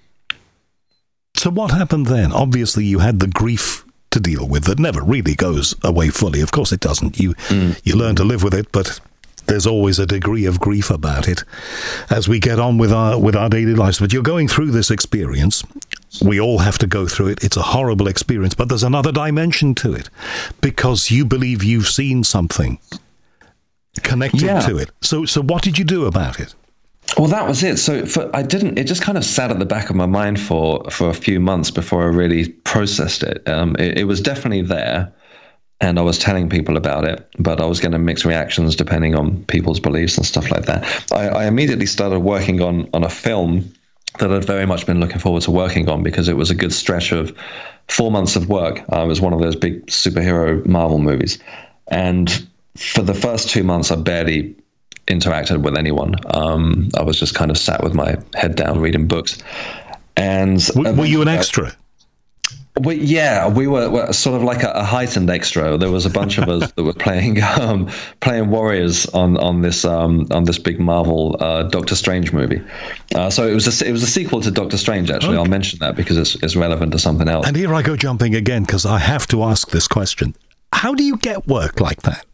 So what happened then? Obviously, you had the grief to deal with that never really goes away fully. Of course it doesn't. You mm. you learn to live with it, but there's always a degree of grief about it as we get on with our with our daily lives. But you're going through this experience. We all have to go through it. It's a horrible experience, but there's another dimension to it, because you believe you've seen something connected yeah. to it. So so what did you do about it? Well, that was it. So for, I didn't, it just kind of sat at the back of my mind for, for a few months before I really processed it. Um, it, it was definitely there, and I was telling people about it, but I was getting mixed reactions depending on people's beliefs and stuff like that. I, I immediately started working on, on a film that I'd very much been looking forward to working on, because it was a good stretch of four months of work. Uh, it was one of those big superhero Marvel movies. And for the first two months, I barely interacted with anyone. Um, I was just kind of sat with my head down reading books. And were, were you an extra? We, yeah, we were, were sort of like a, a heightened extra. There was a bunch of us that were playing um, playing warriors on on this um, on this big Marvel uh, Doctor Strange movie. Uh, so it was a it was a sequel to Doctor Strange. Actually, okay. I'll mention that because it's it's relevant to something else. And here I go jumping again, because I have to ask this question: how do you get work like that?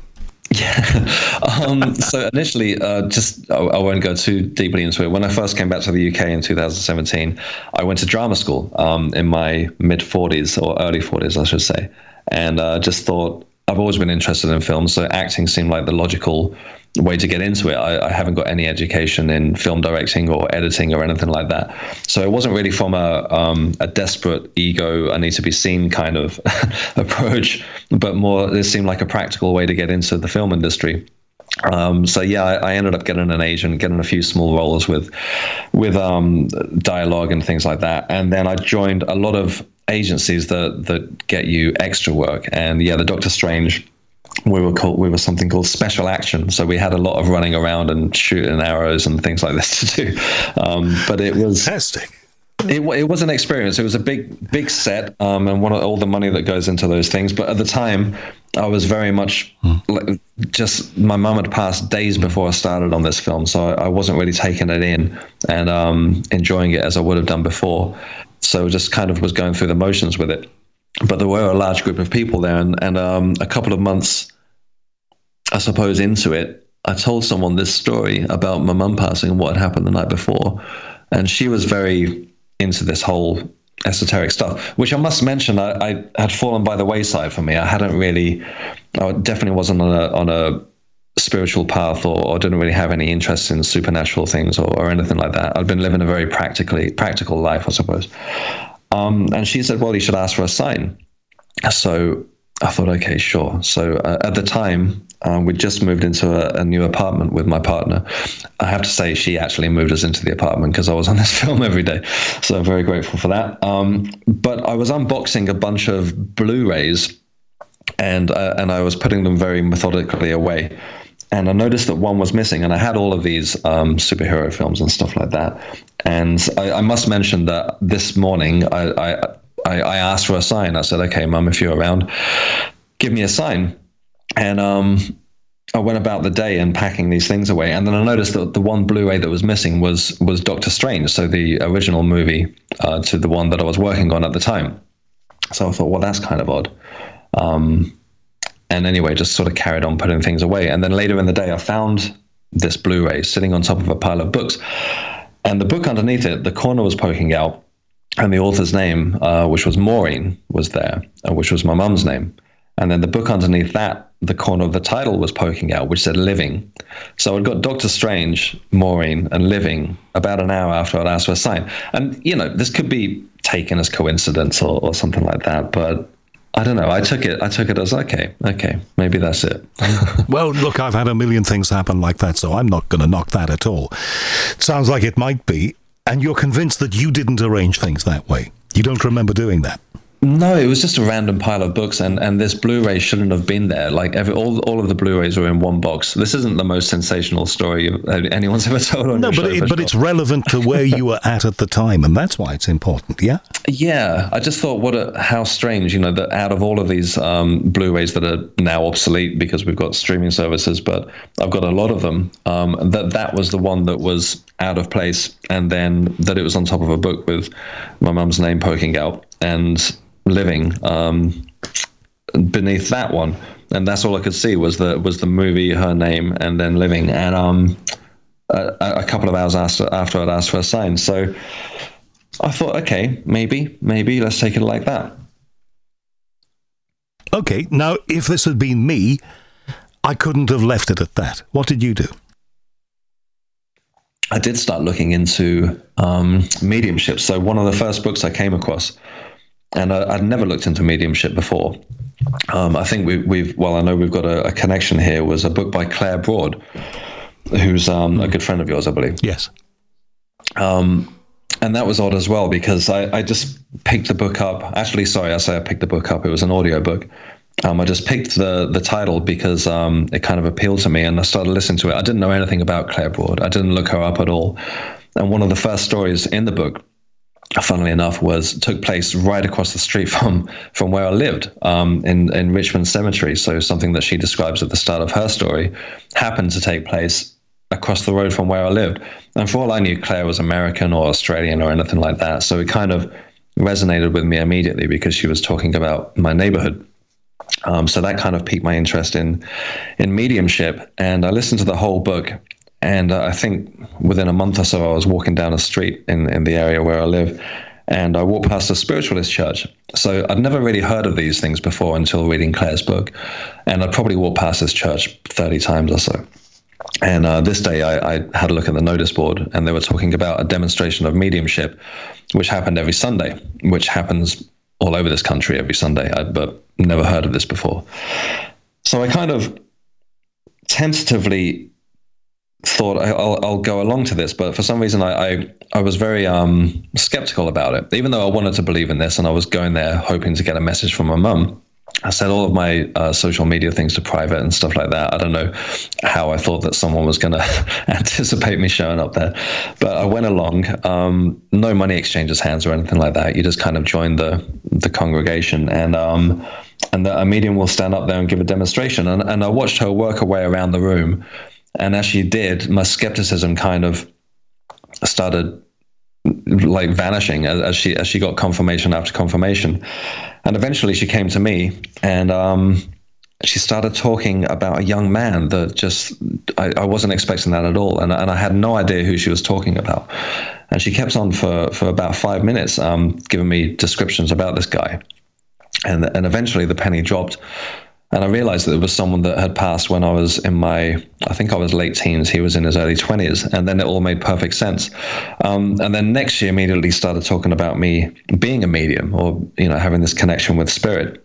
Yeah. um, so initially, uh, just I, I won't go too deeply into it. When I first came back to the U K in two thousand seventeen, I went to drama school um, in my mid forties, or early forties, I should say, and uh, just thought, I've always been interested in film, so acting seemed like the logical way to get into it. I, I haven't got any education in film directing or editing or anything like that. So it wasn't really from a um, a desperate ego, I need to be seen kind of approach, but more, it seemed like a practical way to get into the film industry. Um, so yeah, I, I ended up getting an agent, getting a few small roles with with um, dialogue and things like that. And then I joined a lot of agencies that that get you extra work. And yeah, the Doctor Strange, we were called we were something called special action. So we had a lot of running around and shooting arrows and things like this to do. Um, but it was fantastic. It, it was an experience. It was a big, big set, um, and one of all the money that goes into those things. But at the time, I was very much mm. like, just my mum had passed days before I started on this film, so I, I wasn't really taking it in and um, enjoying it as I would have done before. So just kind of was going through the motions with it. But there were a large group of people there, and, and um, a couple of months, I suppose, into it, I told someone this story about my mum passing and what had happened the night before, and she was very into this whole esoteric stuff, which I must mention, I, I had fallen by the wayside for me. I hadn't really, I definitely wasn't on a on a spiritual path, or, or didn't really have any interest in supernatural things or, or anything like that. I'd been living a very practically practical life, I suppose. Um, and she said, well, you should ask for a sign. So I thought, okay, sure. So uh, at the time, uh, we'd just moved into a, a new apartment with my partner. I have to say, she actually moved us into the apartment because I was on this film every day. So I'm very grateful for that. Um, but I was unboxing a bunch of Blu-rays, and uh, and I was putting them very methodically away. And I noticed that one was missing, and I had all of these um, superhero films and stuff like that. And I, I must mention that this morning I, I, I, I asked for a sign. I said, okay, Mum, if you're around, give me a sign. And um, I went about the day unpacking these things away. And then I noticed that the one Blu-ray that was missing was was Doctor Strange, so the original movie uh, to the one that I was working on at the time. So I thought, well, that's kind of odd. Um And anyway, just sort of carried on putting things away. And then later in the day, I found this Blu-ray sitting on top of a pile of books. And the book underneath it, the corner was poking out. And the author's name, uh, which was Maureen, was there, uh, which was my mum's name. And then the book underneath that, the corner of the title was poking out, which said Living. So I'd got Doctor Strange, Maureen, and Living about an hour after I'd asked for a sign. And, you know, this could be taken as coincidence or, or something like that. But I don't know. I took it. I took it as okay. Okay, maybe that's it. Well, look, I've had a million things happen like that, so I'm not going to knock that at all. Sounds like it might be, and you're convinced that you didn't arrange things that way. You don't remember doing that. No, it was just a random pile of books, and, and this Blu-ray shouldn't have been there. Like every, all, all of the Blu-rays were in one box. This isn't the most sensational story anyone's ever told on No, your but show, it, but sure. it's relevant to where you were at at the time, and that's why it's important. Yeah. Yeah, I just thought, what a how strange, you know, that out of all of these um, Blu-rays that are now obsolete because we've got streaming services, but I've got a lot of them. Um, that that was the one that was out of place, and then that it was on top of a book with my mum's name poking out, and Living um, beneath that one, and that's all I could see was the was the movie, her name, and then Living. And um, a, a couple of hours after after I'd asked for a sign, so I thought, okay, maybe maybe let's take it like that. Okay, now if this had been me, I couldn't have left it at that. What did you do? I did start looking into um, mediumship. So one of the first books I came across. And uh, I'd never looked into mediumship before. Um, I think we, we've, well, I know we've got a, a connection here, was a book by Claire Broad, who's um, a good friend of yours, I believe. Yes. Um, and that was odd as well, because I, I just picked the book up. Actually, sorry, I say I picked the book up. It was an audio book. Um, I just picked the the title because um, it kind of appealed to me, and I started listening to it. I didn't know anything about Claire Broad. I didn't look her up at all. And one of the first stories in the book, funnily enough, was took place right across the street from from where I lived, um, in in Richmond Cemetery. So something that she describes at the start of her story happened to take place across the road from where I lived. And for all I knew, Claire was American or Australian or anything like that. So it kind of resonated with me immediately because she was talking about my neighborhood. Um, so that kind of piqued my interest in in mediumship. And I listened to the whole book. And uh, I think within a month or so, I was walking down a street in, in the area where I live, and I walked past a spiritualist church. So I'd never really heard of these things before until reading Claire's book. And I'd probably walked past this church thirty times or so. And uh, this day I, I had a look at the notice board, and they were talking about a demonstration of mediumship, which happened every Sunday, which happens all over this country every Sunday, I, but never heard of this before. So I kind of tentatively thought I'll, I'll go along to this, but for some reason I, I, I was very um, skeptical about it, even though I wanted to believe in this, and I was going there hoping to get a message from my mum. I set all of my uh, social media things to private and stuff like that. I don't know how I thought that someone was going to anticipate me showing up there, but I went along. Um, no money exchanges hands or anything like that. You just kind of join the the congregation, and um, and the, a medium will stand up there and give a demonstration. And, and I watched her work her way around the room, and as she did, my skepticism kind of started like vanishing as, as she as she got confirmation after confirmation. And eventually she came to me, and um, she started talking about a young man that just, I, I wasn't expecting that at all. And, and I had no idea who she was talking about. And she kept on for, for about five minutes, um, giving me descriptions about this guy. And, and eventually the penny dropped. And I realized that it was someone that had passed when I was in my, I think I was late teens. He was in his early twenties. And then it all made perfect sense. Um, and then next she immediately started talking about me being a medium, or, you know, having this connection with spirit.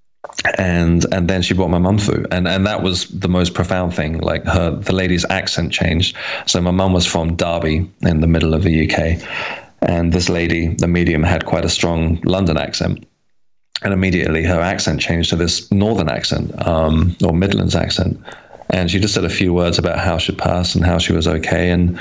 And and then she brought my mum through. And, and that was the most profound thing. Like her, the lady's accent changed. So my mum was from Derby in the middle of the U K. And this lady, the medium, had quite a strong London accent. And immediately her accent changed to this northern accent, um, or Midlands accent. And she just said a few words about how she'd passed and how she was okay. And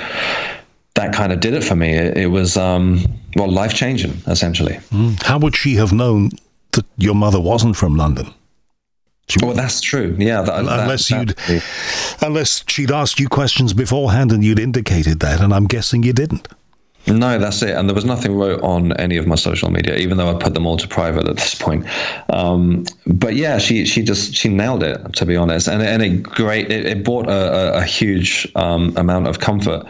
that kind of did it for me. It, it was, um, well, life-changing, essentially. Mm. How would she have known that your mother wasn't from London? She well, that's true. Yeah. That, unless that, you'd, that, unless she'd asked you questions beforehand and you'd indicated that, and I'm guessing you didn't. No, that's it. And there was nothing wrote on any of my social media, even though I put them all to private at this point. Um, but yeah, she she just she nailed it, to be honest. And and it great it, it brought a, a, a huge um, amount of comfort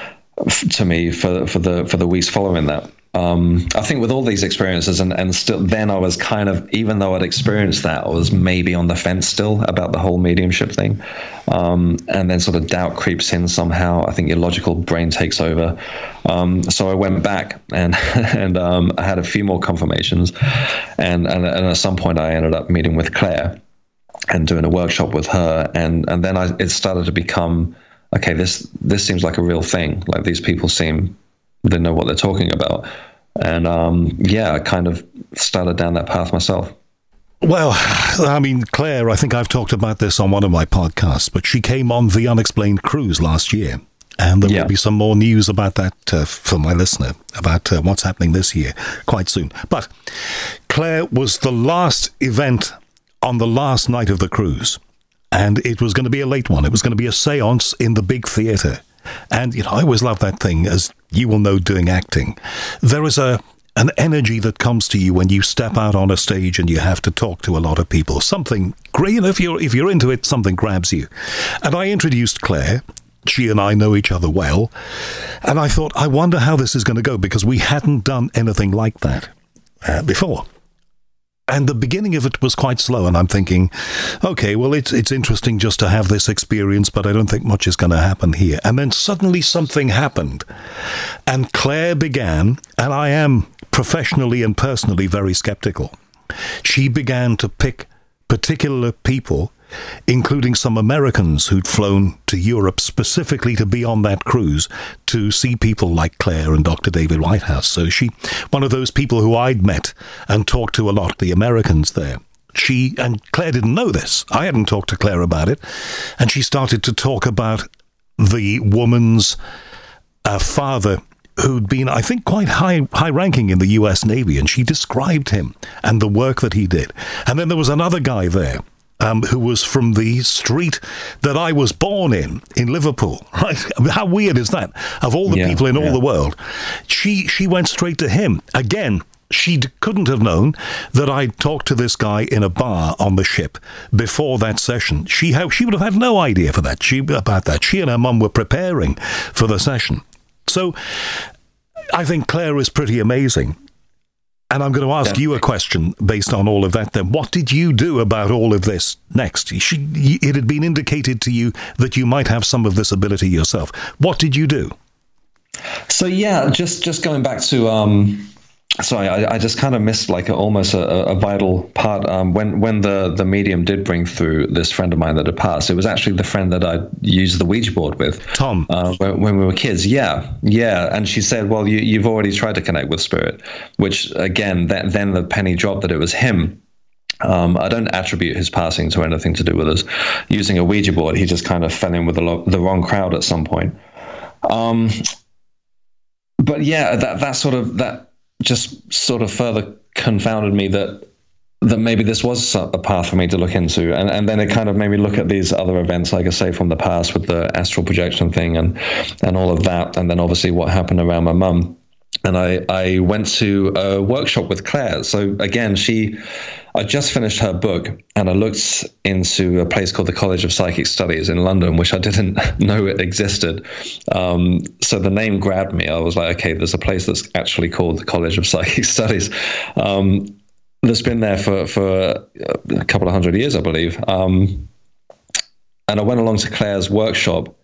f- to me for for the for the weeks following that. Um, I think with all these experiences, and, and still then I was kind of, even though I'd experienced that, I was maybe on the fence still about the whole mediumship thing. Um, and then sort of doubt creeps in somehow. I think your logical brain takes over. Um, so I went back and and um, I had a few more confirmations. And, and, and at some point I ended up meeting with Claire and doing a workshop with her. And, and then I, it started to become, okay, this this seems like a real thing. Like these people seem... they know what they're talking about. And um, yeah, I kind of started down that path myself. Well, I mean, Claire, I think I've talked about this on one of my podcasts, but she came on the Unexplained Cruise last year. And there yeah. will be some more news about that uh, for my listener, about uh, what's happening this year quite soon. But Claire was the last event on the last night of the cruise. And it was going to be a late one. It was going to be a seance in the big theatre. And, you know, I always love that thing, as you will know doing acting. There is a an energy that comes to you when you step out on a stage and you have to talk to a lot of people. Something great, you know, if you're, if you're into it, something grabs you. And I introduced Claire. She and I know each other well. And I thought, I wonder how this is going to go, because we hadn't done anything like that uh, before. And the beginning of it was quite slow, and I'm thinking, okay, well, it's it's interesting just to have this experience, but I don't think much is going to happen here. And then suddenly something happened, and Claire began, and I am professionally and personally very skeptical. She began to pick particular people, including some Americans who'd flown to Europe specifically to be on that cruise to see people like Claire and Doctor David Whitehouse. So she, one of those people who I'd met and talked to a lot, the Americans there. She, and Claire didn't know this. I hadn't talked to Claire about it. And she started to talk about the woman's uh, father, who'd been, I think, quite high high ranking in the U S Navy. And she described him and the work that he did. And then there was another guy there, Um, who was from the street that I was born in, in Liverpool, right? How weird is that? Of all the yeah, people in yeah. all the world, she she went straight to him. Again, she d- couldn't have known that I'd talked to this guy in a bar on the ship before that session. She ha- she would have had no idea for that. She about that. She and her mum were preparing for the session. So I think Claire is pretty amazing. And I'm going to ask yeah. you a question based on all of that then. What did you do about all of this next? She, it had been indicated to you that you might have some of this ability yourself. What did you do? So, yeah, just, just going back to... Um Sorry, I, I just kind of missed like a, almost a, a vital part. Um, when when the, the medium did bring through this friend of mine that had passed, it was actually the friend that I used the Ouija board with. Tom. Uh, when, when we were kids. Yeah, yeah. And she said, well, you, you've already tried to connect with spirit, which again, that, then the penny dropped that it was him. Um, I don't attribute his passing to anything to do with us using a Ouija board. He just kind of fell in with the, lo- the wrong crowd at some point. Um, but yeah, that that sort of... that. just sort of further confounded me that that maybe this was a path for me to look into. And, and then it kind of made me look at these other events, like I say, from the past with the astral projection thing and, and all of that. And then obviously what happened around my mum. and I, I went to a workshop with Claire. So again, she, I just finished her book, and I looked into a place called the College of Psychic Studies in London, which I didn't know it existed. Um, so the name grabbed me. I was like, okay, there's a place that's actually called the College of Psychic Studies. Um, that's been there for, for a couple of hundred years, I believe. Um, and I went along to Claire's workshop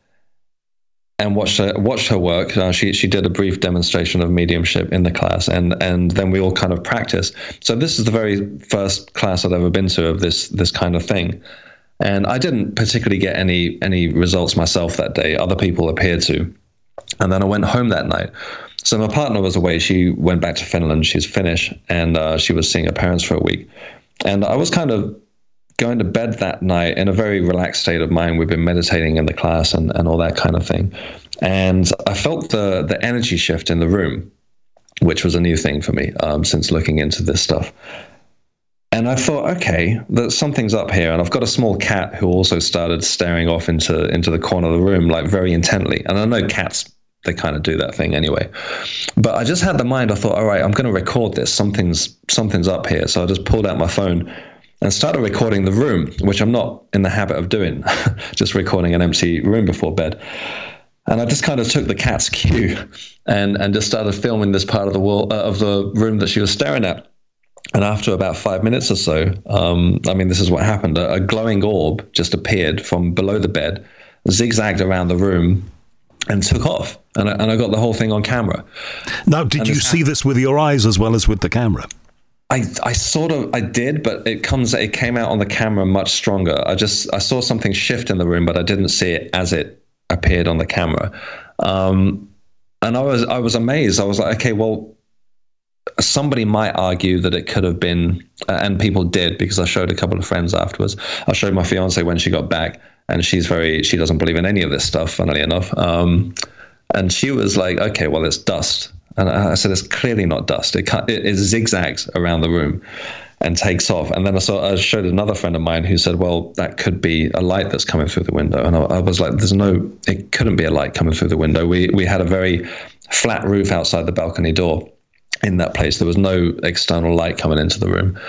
and watched her, watched her work. Uh, she she did a brief demonstration of mediumship in the class, and and then we all kind of practiced. So this is the very first class I'd ever been to of this this kind of thing, and I didn't particularly get any any results myself that day. Other people appeared to, and then I went home that night. So my partner was away. She went back to Finland. She's Finnish, and uh, she was seeing her parents for a week, and I was kind of going to bed that night in a very relaxed state of mind. We've been meditating in the class and, and all that kind of thing. And I felt the the energy shift in the room, which was a new thing for me um, since looking into this stuff. And I thought, okay, that something's up here. And I've got a small cat who also started staring off into, into the corner of the room, like very intently. And I know cats, they kind of do that thing anyway. But I just had the mind, I thought, all right, I'm going to record this. Something's something's up here. So I just pulled out my phone and started recording the room, which I'm not in the habit of doing, just recording an empty room before bed. And I just kind of took the cat's cue and, and just started filming this part of the wall uh, of the room that she was staring at. And after about five minutes or so, um, I mean, this is what happened. A, a glowing orb just appeared from below the bed, zigzagged around the room, and took off. And I, and I got the whole thing on camera. Now, did and you see this with your eyes as well as with the camera? I, I sort of, I did, but it comes, it came out on the camera much stronger. I just, I saw something shift in the room, but I didn't see it as it appeared on the camera. Um, and I was, I was amazed. I was like, okay, well, somebody might argue that it could have been, uh, and people did, because I showed a couple of friends afterwards. I showed my fiance when she got back, and she's very, she doesn't believe in any of this stuff, funnily enough. Um, and she was like, okay, well, it's dust. And I said, it's clearly not dust. It, it, it zigzags around the room and takes off. And then I saw, I showed another friend of mine who said, well, that could be a light that's coming through the window. And I, I was like, there's no, it couldn't be a light coming through the window. We we had a very flat roof outside the balcony door in that place. There was no external light coming into the room.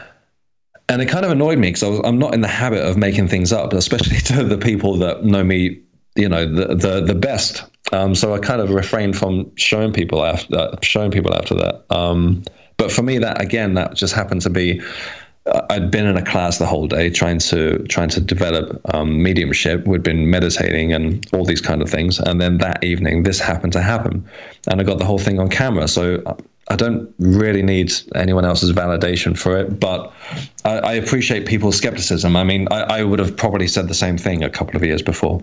And it kind of annoyed me because I'm not in the habit of making things up, especially to the people that know me, you know, the the, the best. Um, so I kind of refrained from showing people after uh, showing people after that. Um, but for me, that again, that just happened to be. Uh, I'd been in a class the whole day trying to trying to develop um, mediumship. We'd been meditating and all these kind of things, and then that evening, this happened to happen, and I got the whole thing on camera. So I don't really need anyone else's validation for it, but I, I appreciate people's skepticism. I mean, I, I would have probably said the same thing a couple of years before.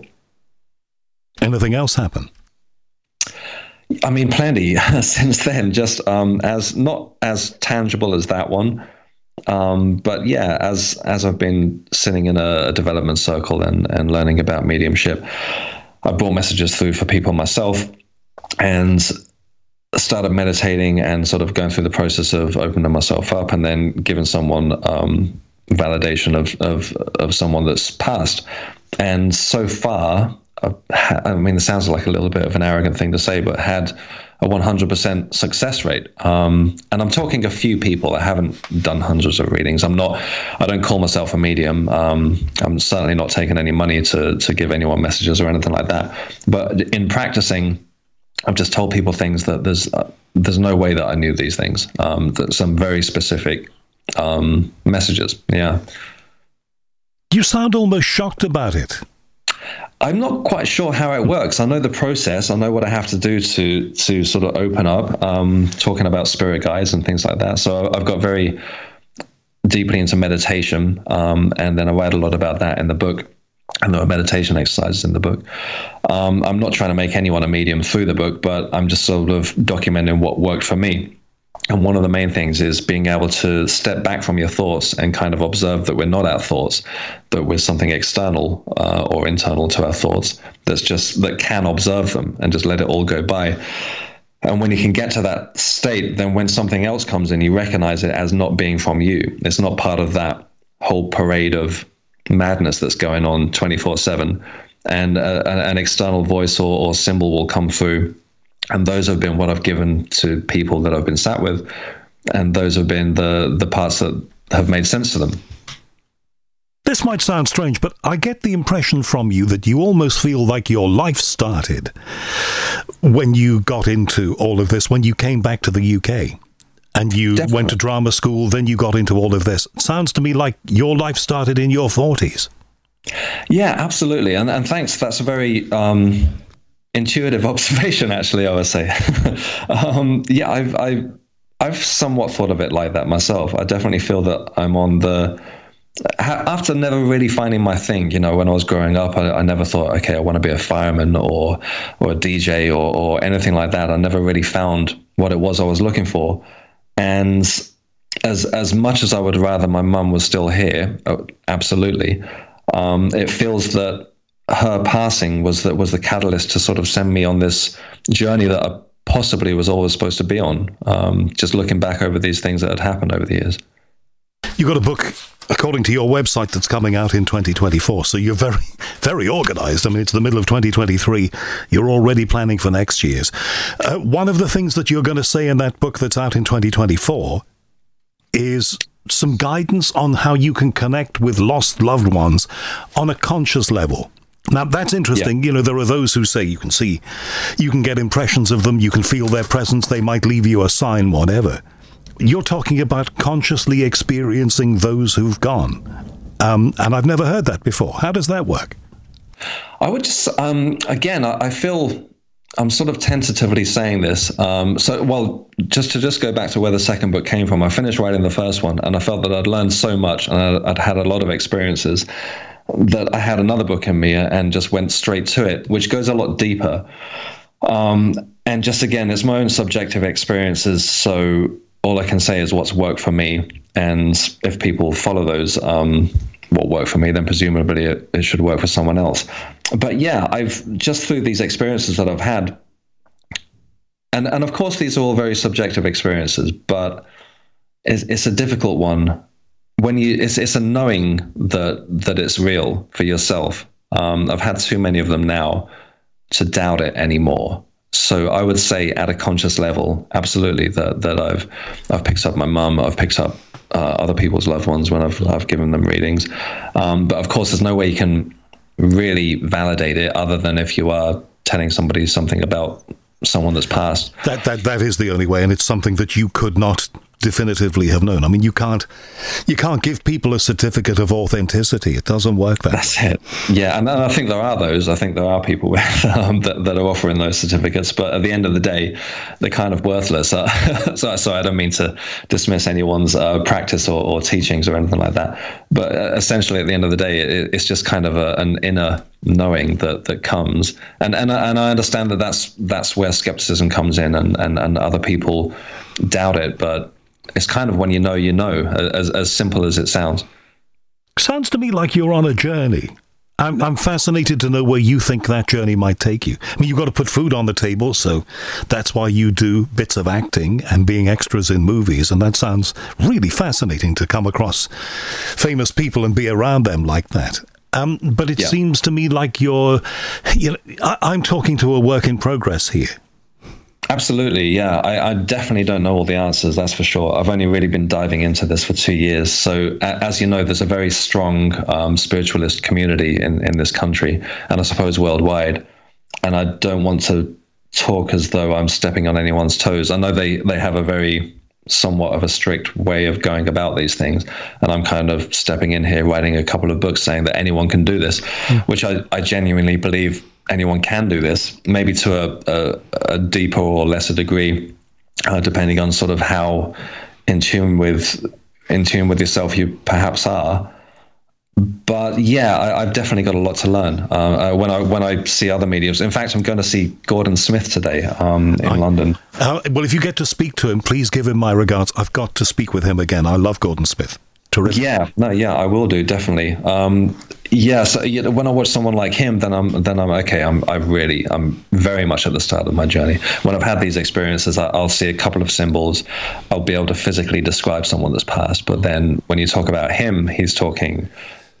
Anything else happen? I mean, plenty since then, just um, as not as tangible as that one. Um, but yeah, as as I've been sitting in a, a development circle and, and learning about mediumship, I brought messages through for people myself and started meditating and sort of going through the process of opening myself up and then giving someone um, validation of, of, of someone that's passed. And so far, I mean, it sounds like a little bit of an arrogant thing to say, but had a one hundred percent success rate. Um, and I'm talking a few people. I haven't done hundreds of readings. I'm not, I don't call myself a medium. Um, I'm certainly not taking any money to, to give anyone messages or anything like that. But in practicing, I've just told people things that there's, uh, there's no way that I knew these things. Um, that some very specific um, messages. Yeah. You sound almost shocked about it. I'm not quite sure how it works. I know the process. I know what I have to do to to sort of open up, um, talking about spirit guides and things like that. So I've got very deeply into meditation, um, and then I write a lot about that in the book, and there are meditation exercises in the book. Um, I'm not trying to make anyone a medium through the book, but I'm just sort of documenting what worked for me. And one of the main things is being able to step back from your thoughts and kind of observe that we're not our thoughts, that we're something external uh, or internal to our thoughts that's just that can observe them and just let it all go by. And when you can get to that state, then when something else comes in, you recognize it as not being from you. It's not part of that whole parade of madness that's going on twenty-four seven. And uh, an external voice or, or symbol will come through And those have been what I've given to people that I've been sat with. And those have been the, the parts that have made sense to them. This might sound strange, but I get the impression from you that you almost feel like your life started when you got into all of this, when you came back to the U K and you Definitely. went to drama school, then you got into all of this. It sounds to me like your life started in your forties. Yeah, absolutely. And, and thanks. That's a very um, intuitive observation, actually, I would say. um, yeah, I've, I've, I've somewhat thought of it like that myself. I definitely feel that I'm on the... After never really finding my thing, you know, when I was growing up, I, I never thought, okay, I want to be a fireman or or a D J or, or anything like that. I never really found what it was I was looking for. And as as much as I would rather my mum was still here, absolutely, um, it feels that her passing was that was the catalyst to sort of send me on this journey that I possibly was always supposed to be on. Um, just looking back over these things that had happened over the years. You got a book, according to your website, that's coming out in twenty twenty-four. So you're very, very organized. I mean, it's the middle of twenty twenty-three. You're already planning for next year's. Uh, one of the things that you're going to say in that book that's out in twenty twenty-four is some guidance on how you can connect with lost loved ones on a conscious level. Now, that's interesting. Yeah. You know, there are those who say you can see, you can get impressions of them, you can feel their presence, they might leave you a sign, whatever. You're talking about consciously experiencing those who've gone. Um, and I've never heard that before. How does that work? I would just, um, again, I, I feel I'm sort of tentatively saying this. Um, so, well, just to just go back to where the second book came from, I finished writing the first one and I felt that I'd learned so much and I'd, I'd had a lot of experiences that I had another book in me and just went straight to it, which goes a lot deeper. Um, and just, again, it's my own subjective experiences. So all I can say is what's worked for me. And if people follow those, um, what worked for me, then presumably it, it should work for someone else. But yeah, I've just through these experiences that I've had, and, and of course, these are all very subjective experiences, but it's, it's a difficult one when you, it's, it's a knowing that, that it's real for yourself. Um, I've had too many of them now to doubt it anymore. So I would say at a conscious level, absolutely, that that I've I've picked up my mum, I've picked up uh, other people's loved ones when I've I've given them readings. Um, but of course, there's no way you can really validate it other than if you are telling somebody something about someone that's passed. That that that is the only way, and it's something that you could not definitively have known. I mean, you can't you can't give people a certificate of authenticity. It doesn't work that way. That's it. Yeah, and, and I think there are those. I think there are people with, um, that, that are offering those certificates, but at the end of the day, they're kind of worthless. Uh, so, so I don't mean to dismiss anyone's uh, practice or, or teachings or anything like that, but uh, essentially at the end of the day, it, it's just kind of a, an inner knowing that that comes, and and and I understand that that's that's where skepticism comes in, and and, and other people doubt it, but it's kind of when you know, you know, as as simple as it sounds. Sounds to me like you're on a journey. I'm I'm fascinated to know where you think that journey might take you. I mean, you've got to put food on the table, so that's why you do bits of acting and being extras in movies, and that sounds really fascinating to come across famous people and be around them like that. Um, but it yeah. seems to me like you're, you know, I, I'm talking to a work in progress here. Absolutely, yeah. I, I definitely don't know all the answers, that's for sure. I've only really been diving into this for two years. So as you know, there's a very strong um, spiritualist community in, in this country, and I suppose worldwide. And I don't want to talk as though I'm stepping on anyone's toes. I know they, they have a very somewhat of a strict way of going about these things. And I'm kind of stepping in here, writing a couple of books saying that anyone can do this, mm. which I, I genuinely believe anyone can do this, maybe to a, a, a deeper or lesser degree, uh, depending on sort of how in tune with in tune with yourself you perhaps are. But yeah, I, I've definitely got a lot to learn uh, uh, when I when I see other mediums. In fact, I'm going to see Gordon Smith today um, in I, London. Uh, well, if you get to speak to him, please give him my regards. I've got to speak with him again. I love Gordon Smith. Terrific. Yeah, no, yeah, I will do, definitely. Um, yeah, so you know, when I watch someone like him, then I'm then I'm okay. I'm I really I'm very much at the start of my journey. When I've had these experiences, I, I'll see a couple of symbols. I'll be able to physically describe someone that's passed. But then when you talk about him, he's talking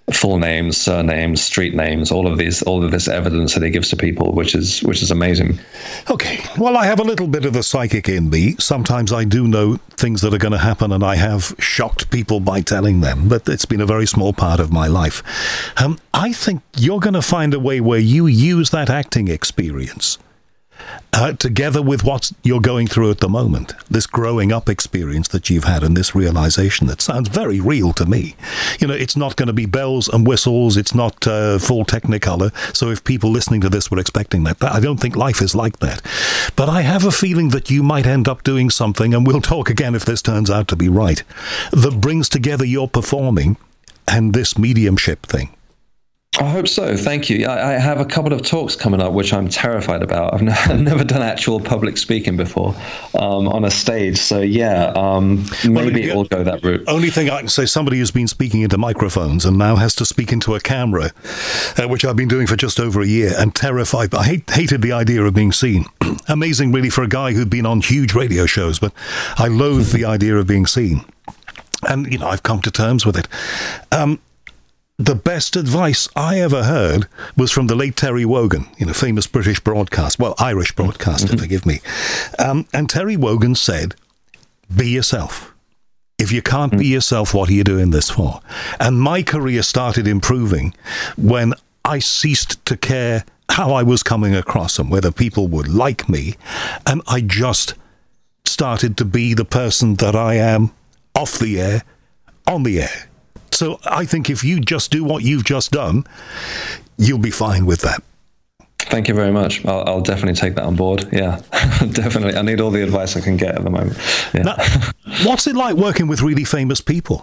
full names, surnames, street names, all of these, all of this evidence that he gives to people, which is which is amazing. Okay, well, I have a little bit of the psychic in me. Sometimes I do know things that are going to happen, and I have shocked people by telling them, but it's been a very small part of my life. Um, I think you're going to find a way where you use that acting experience Uh, together with what you're going through at the moment, this growing up experience that you've had and this realization that sounds very real to me. You know, it's not going to be bells and whistles. It's not uh, full Technicolor. So if people listening to this were expecting that, I don't think life is like that. But I have a feeling that you might end up doing something, and we'll talk again if this turns out to be right, that brings together your performing and this mediumship thing. I hope so. Thank you. I, I have a couple of talks coming up, which I'm terrified about. I've, n- I've never done actual public speaking before um, on a stage. So, yeah, um, maybe well, it will go that route. Only thing I can say, somebody who's been speaking into microphones and now has to speak into a camera, uh, which I've been doing for just over a year, and terrified. I hate, hated the idea of being seen. Amazing, really, for a guy who'd been on huge radio shows, but I loathe the idea of being seen. And, you know, I've come to terms with it. Um, The best advice I ever heard was from the late Terry Wogan, you know, famous British broadcast, well, Irish broadcaster, mm-hmm. forgive me. Um, and Terry Wogan said, be yourself. If you can't mm-hmm. be yourself, what are you doing this for? And my career started improving when I ceased to care how I was coming across and whether people would like me. And I just started to be the person that I am off the air, on the air. So I think if you just do what you've just done, you'll be fine with that. Thank you very much. I'll, I'll definitely take that on board. Yeah, definitely. I need all the advice I can get at the moment. Yeah. Now, what's it like working with really famous people?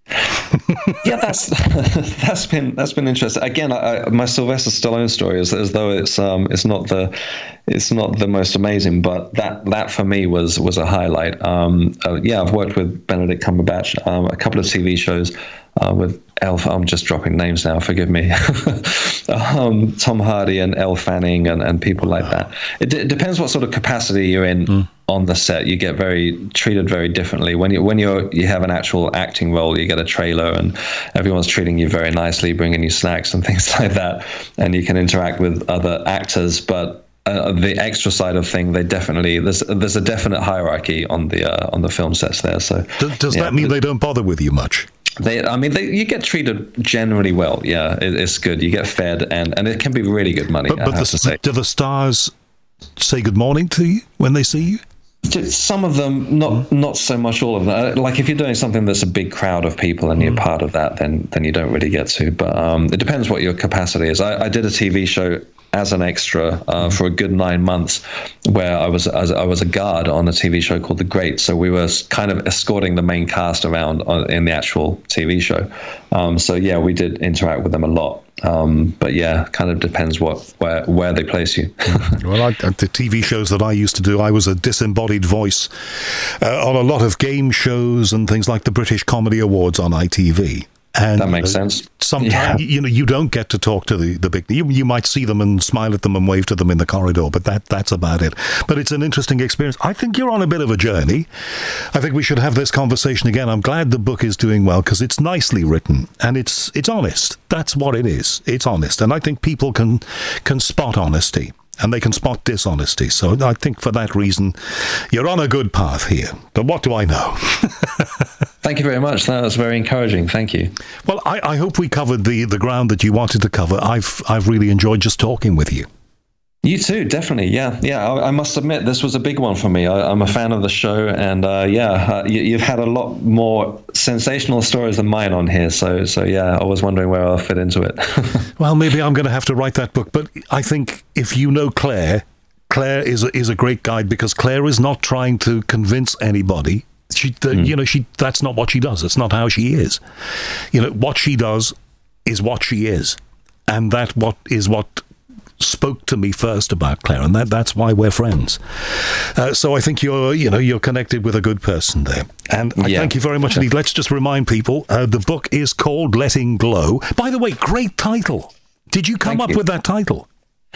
yeah, that's that's been that's been interesting. Again, I, my Sylvester Stallone story is as though it's um it's not the it's not the most amazing, but that that for me was was a highlight. Um, uh, yeah, I've worked with Benedict Cumberbatch, um, a couple of T V shows uh, with Elle. I'm just dropping names now. Forgive me. um, Tom Hardy and Elle Fanning and, and people like that. It, d- it depends what sort of capacity you're in. Mm. On the set, you get very treated very differently. When you when you you have an actual acting role, you get a trailer, and everyone's treating you very nicely, bringing you snacks and things like that, and you can interact with other actors. But uh, the extra side of thing, they definitely there's there's a definite hierarchy on the uh, on the film sets there. So does, does yeah, that mean they don't bother with you much? They, I mean, they, you get treated generally well. Yeah, it, it's good. You get fed, and, and it can be really good money. But, but I have the, to say. Do the stars say good morning to you when they see you? Some of them, not not so much all of them. Like if you're doing something that's a big crowd of people and you're mm. part of that, then then you don't really get to. But um, it depends what your capacity is. I, I did a T V show as an extra uh, for a good nine months, where I was as I was a guard on a T V show called The Great. So we were kind of escorting the main cast around on, in the actual T V show. Um, so yeah, we did interact with them a lot. Um, but yeah, kind of depends what where where they place you. Well, I, the T V shows that I used to do, I was a disembodied voice uh, on a lot of game shows and things like the British Comedy Awards on I T V. And that makes sense. Sometimes, yeah. you know, you don't get to talk to the, the big... You, you might see them and smile at them and wave to them in the corridor, but that that's about it. But it's an interesting experience. I think you're on a bit of a journey. I think we should have this conversation again. I'm glad the book is doing well because it's nicely written and it's it's honest. That's what it is. It's honest. And I think people can can spot honesty and they can spot dishonesty. So I think for that reason, you're on a good path here. But what do I know? Thank you very much. That was very encouraging. Thank you. Well, I, I hope we covered the, the ground that you wanted to cover. I've I've really enjoyed just talking with you. You too, definitely. Yeah, yeah. I, I must admit, this was a big one for me. I, I'm a fan of the show, and uh, yeah, uh, you, you've had a lot more sensational stories than mine on here. So, so yeah, I was wondering where I'll fit into it. Well, maybe I'm going to have to write that book. But I think if you know Claire, Claire is a, is a great guide because Claire is not trying to convince anybody. She, the, mm. you know, she. That's not what she does. It's not how she is. You know, what she does is what she is, and that what is what spoke to me first about Claire, and that that's why we're friends. Uh, so I think you're, you know, you're connected with a good person there, and I yeah. thank you very much indeed. Let's just remind people uh, the book is called Letting Glow. By the way, great title. Did you come thank up you. with that title?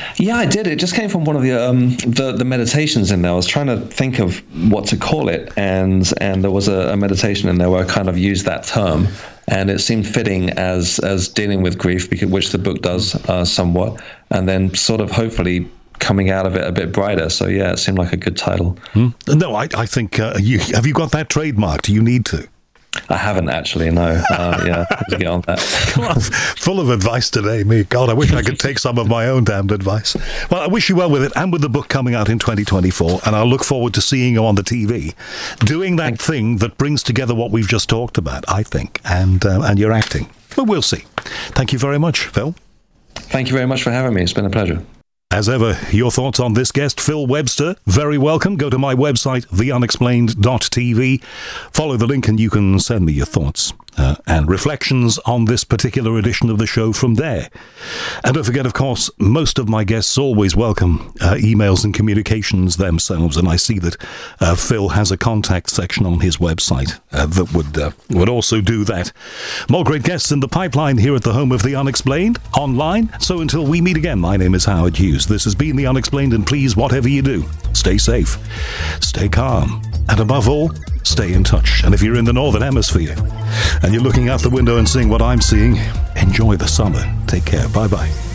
Yeah, I did. It just came from one of the um, the, the meditations in there. I was trying to think of what to call it, and and there was a, a meditation in there where I kind of used that term, and it seemed fitting as as dealing with grief, because, which the book does uh, somewhat, and then sort of hopefully coming out of it a bit brighter. So yeah, it seemed like a good title. Hmm. No, I, I think uh, you have you got that trademarked? You need to. I haven't actually, no. Uh, yeah, I have to get on that. Come on, full of advice today, me. God, I wish I could take some of my own damned advice. Well, I wish you well with it, and with the book coming out in twenty twenty-four, and I'll look forward to seeing you on the T V, doing that Thanks. thing that brings together what we've just talked about, I think, and uh, and your acting. But we'll see. Thank you very much, Phil. Thank you very much for having me. It's been a pleasure. As ever, your thoughts on this guest, Phil Webster, very welcome. Go to my website, the unexplained dot t v. Follow the link and you can send me your thoughts uh, and reflections on this particular edition of the show from there. And don't forget, of course, most of my guests always welcome uh, emails and communications themselves, and I see that uh, Phil has a contact section on his website uh, that would, uh, would also do that. More great guests in the pipeline here at the home of The Unexplained, online. So until we meet again, my name is Howard Hughes. This has been The Unexplained, and please, whatever you do, stay safe, stay calm, and above all, stay in touch. And if you're in the Northern Hemisphere and you're looking out the window and seeing what I'm seeing, enjoy the summer. Take care. Bye-bye.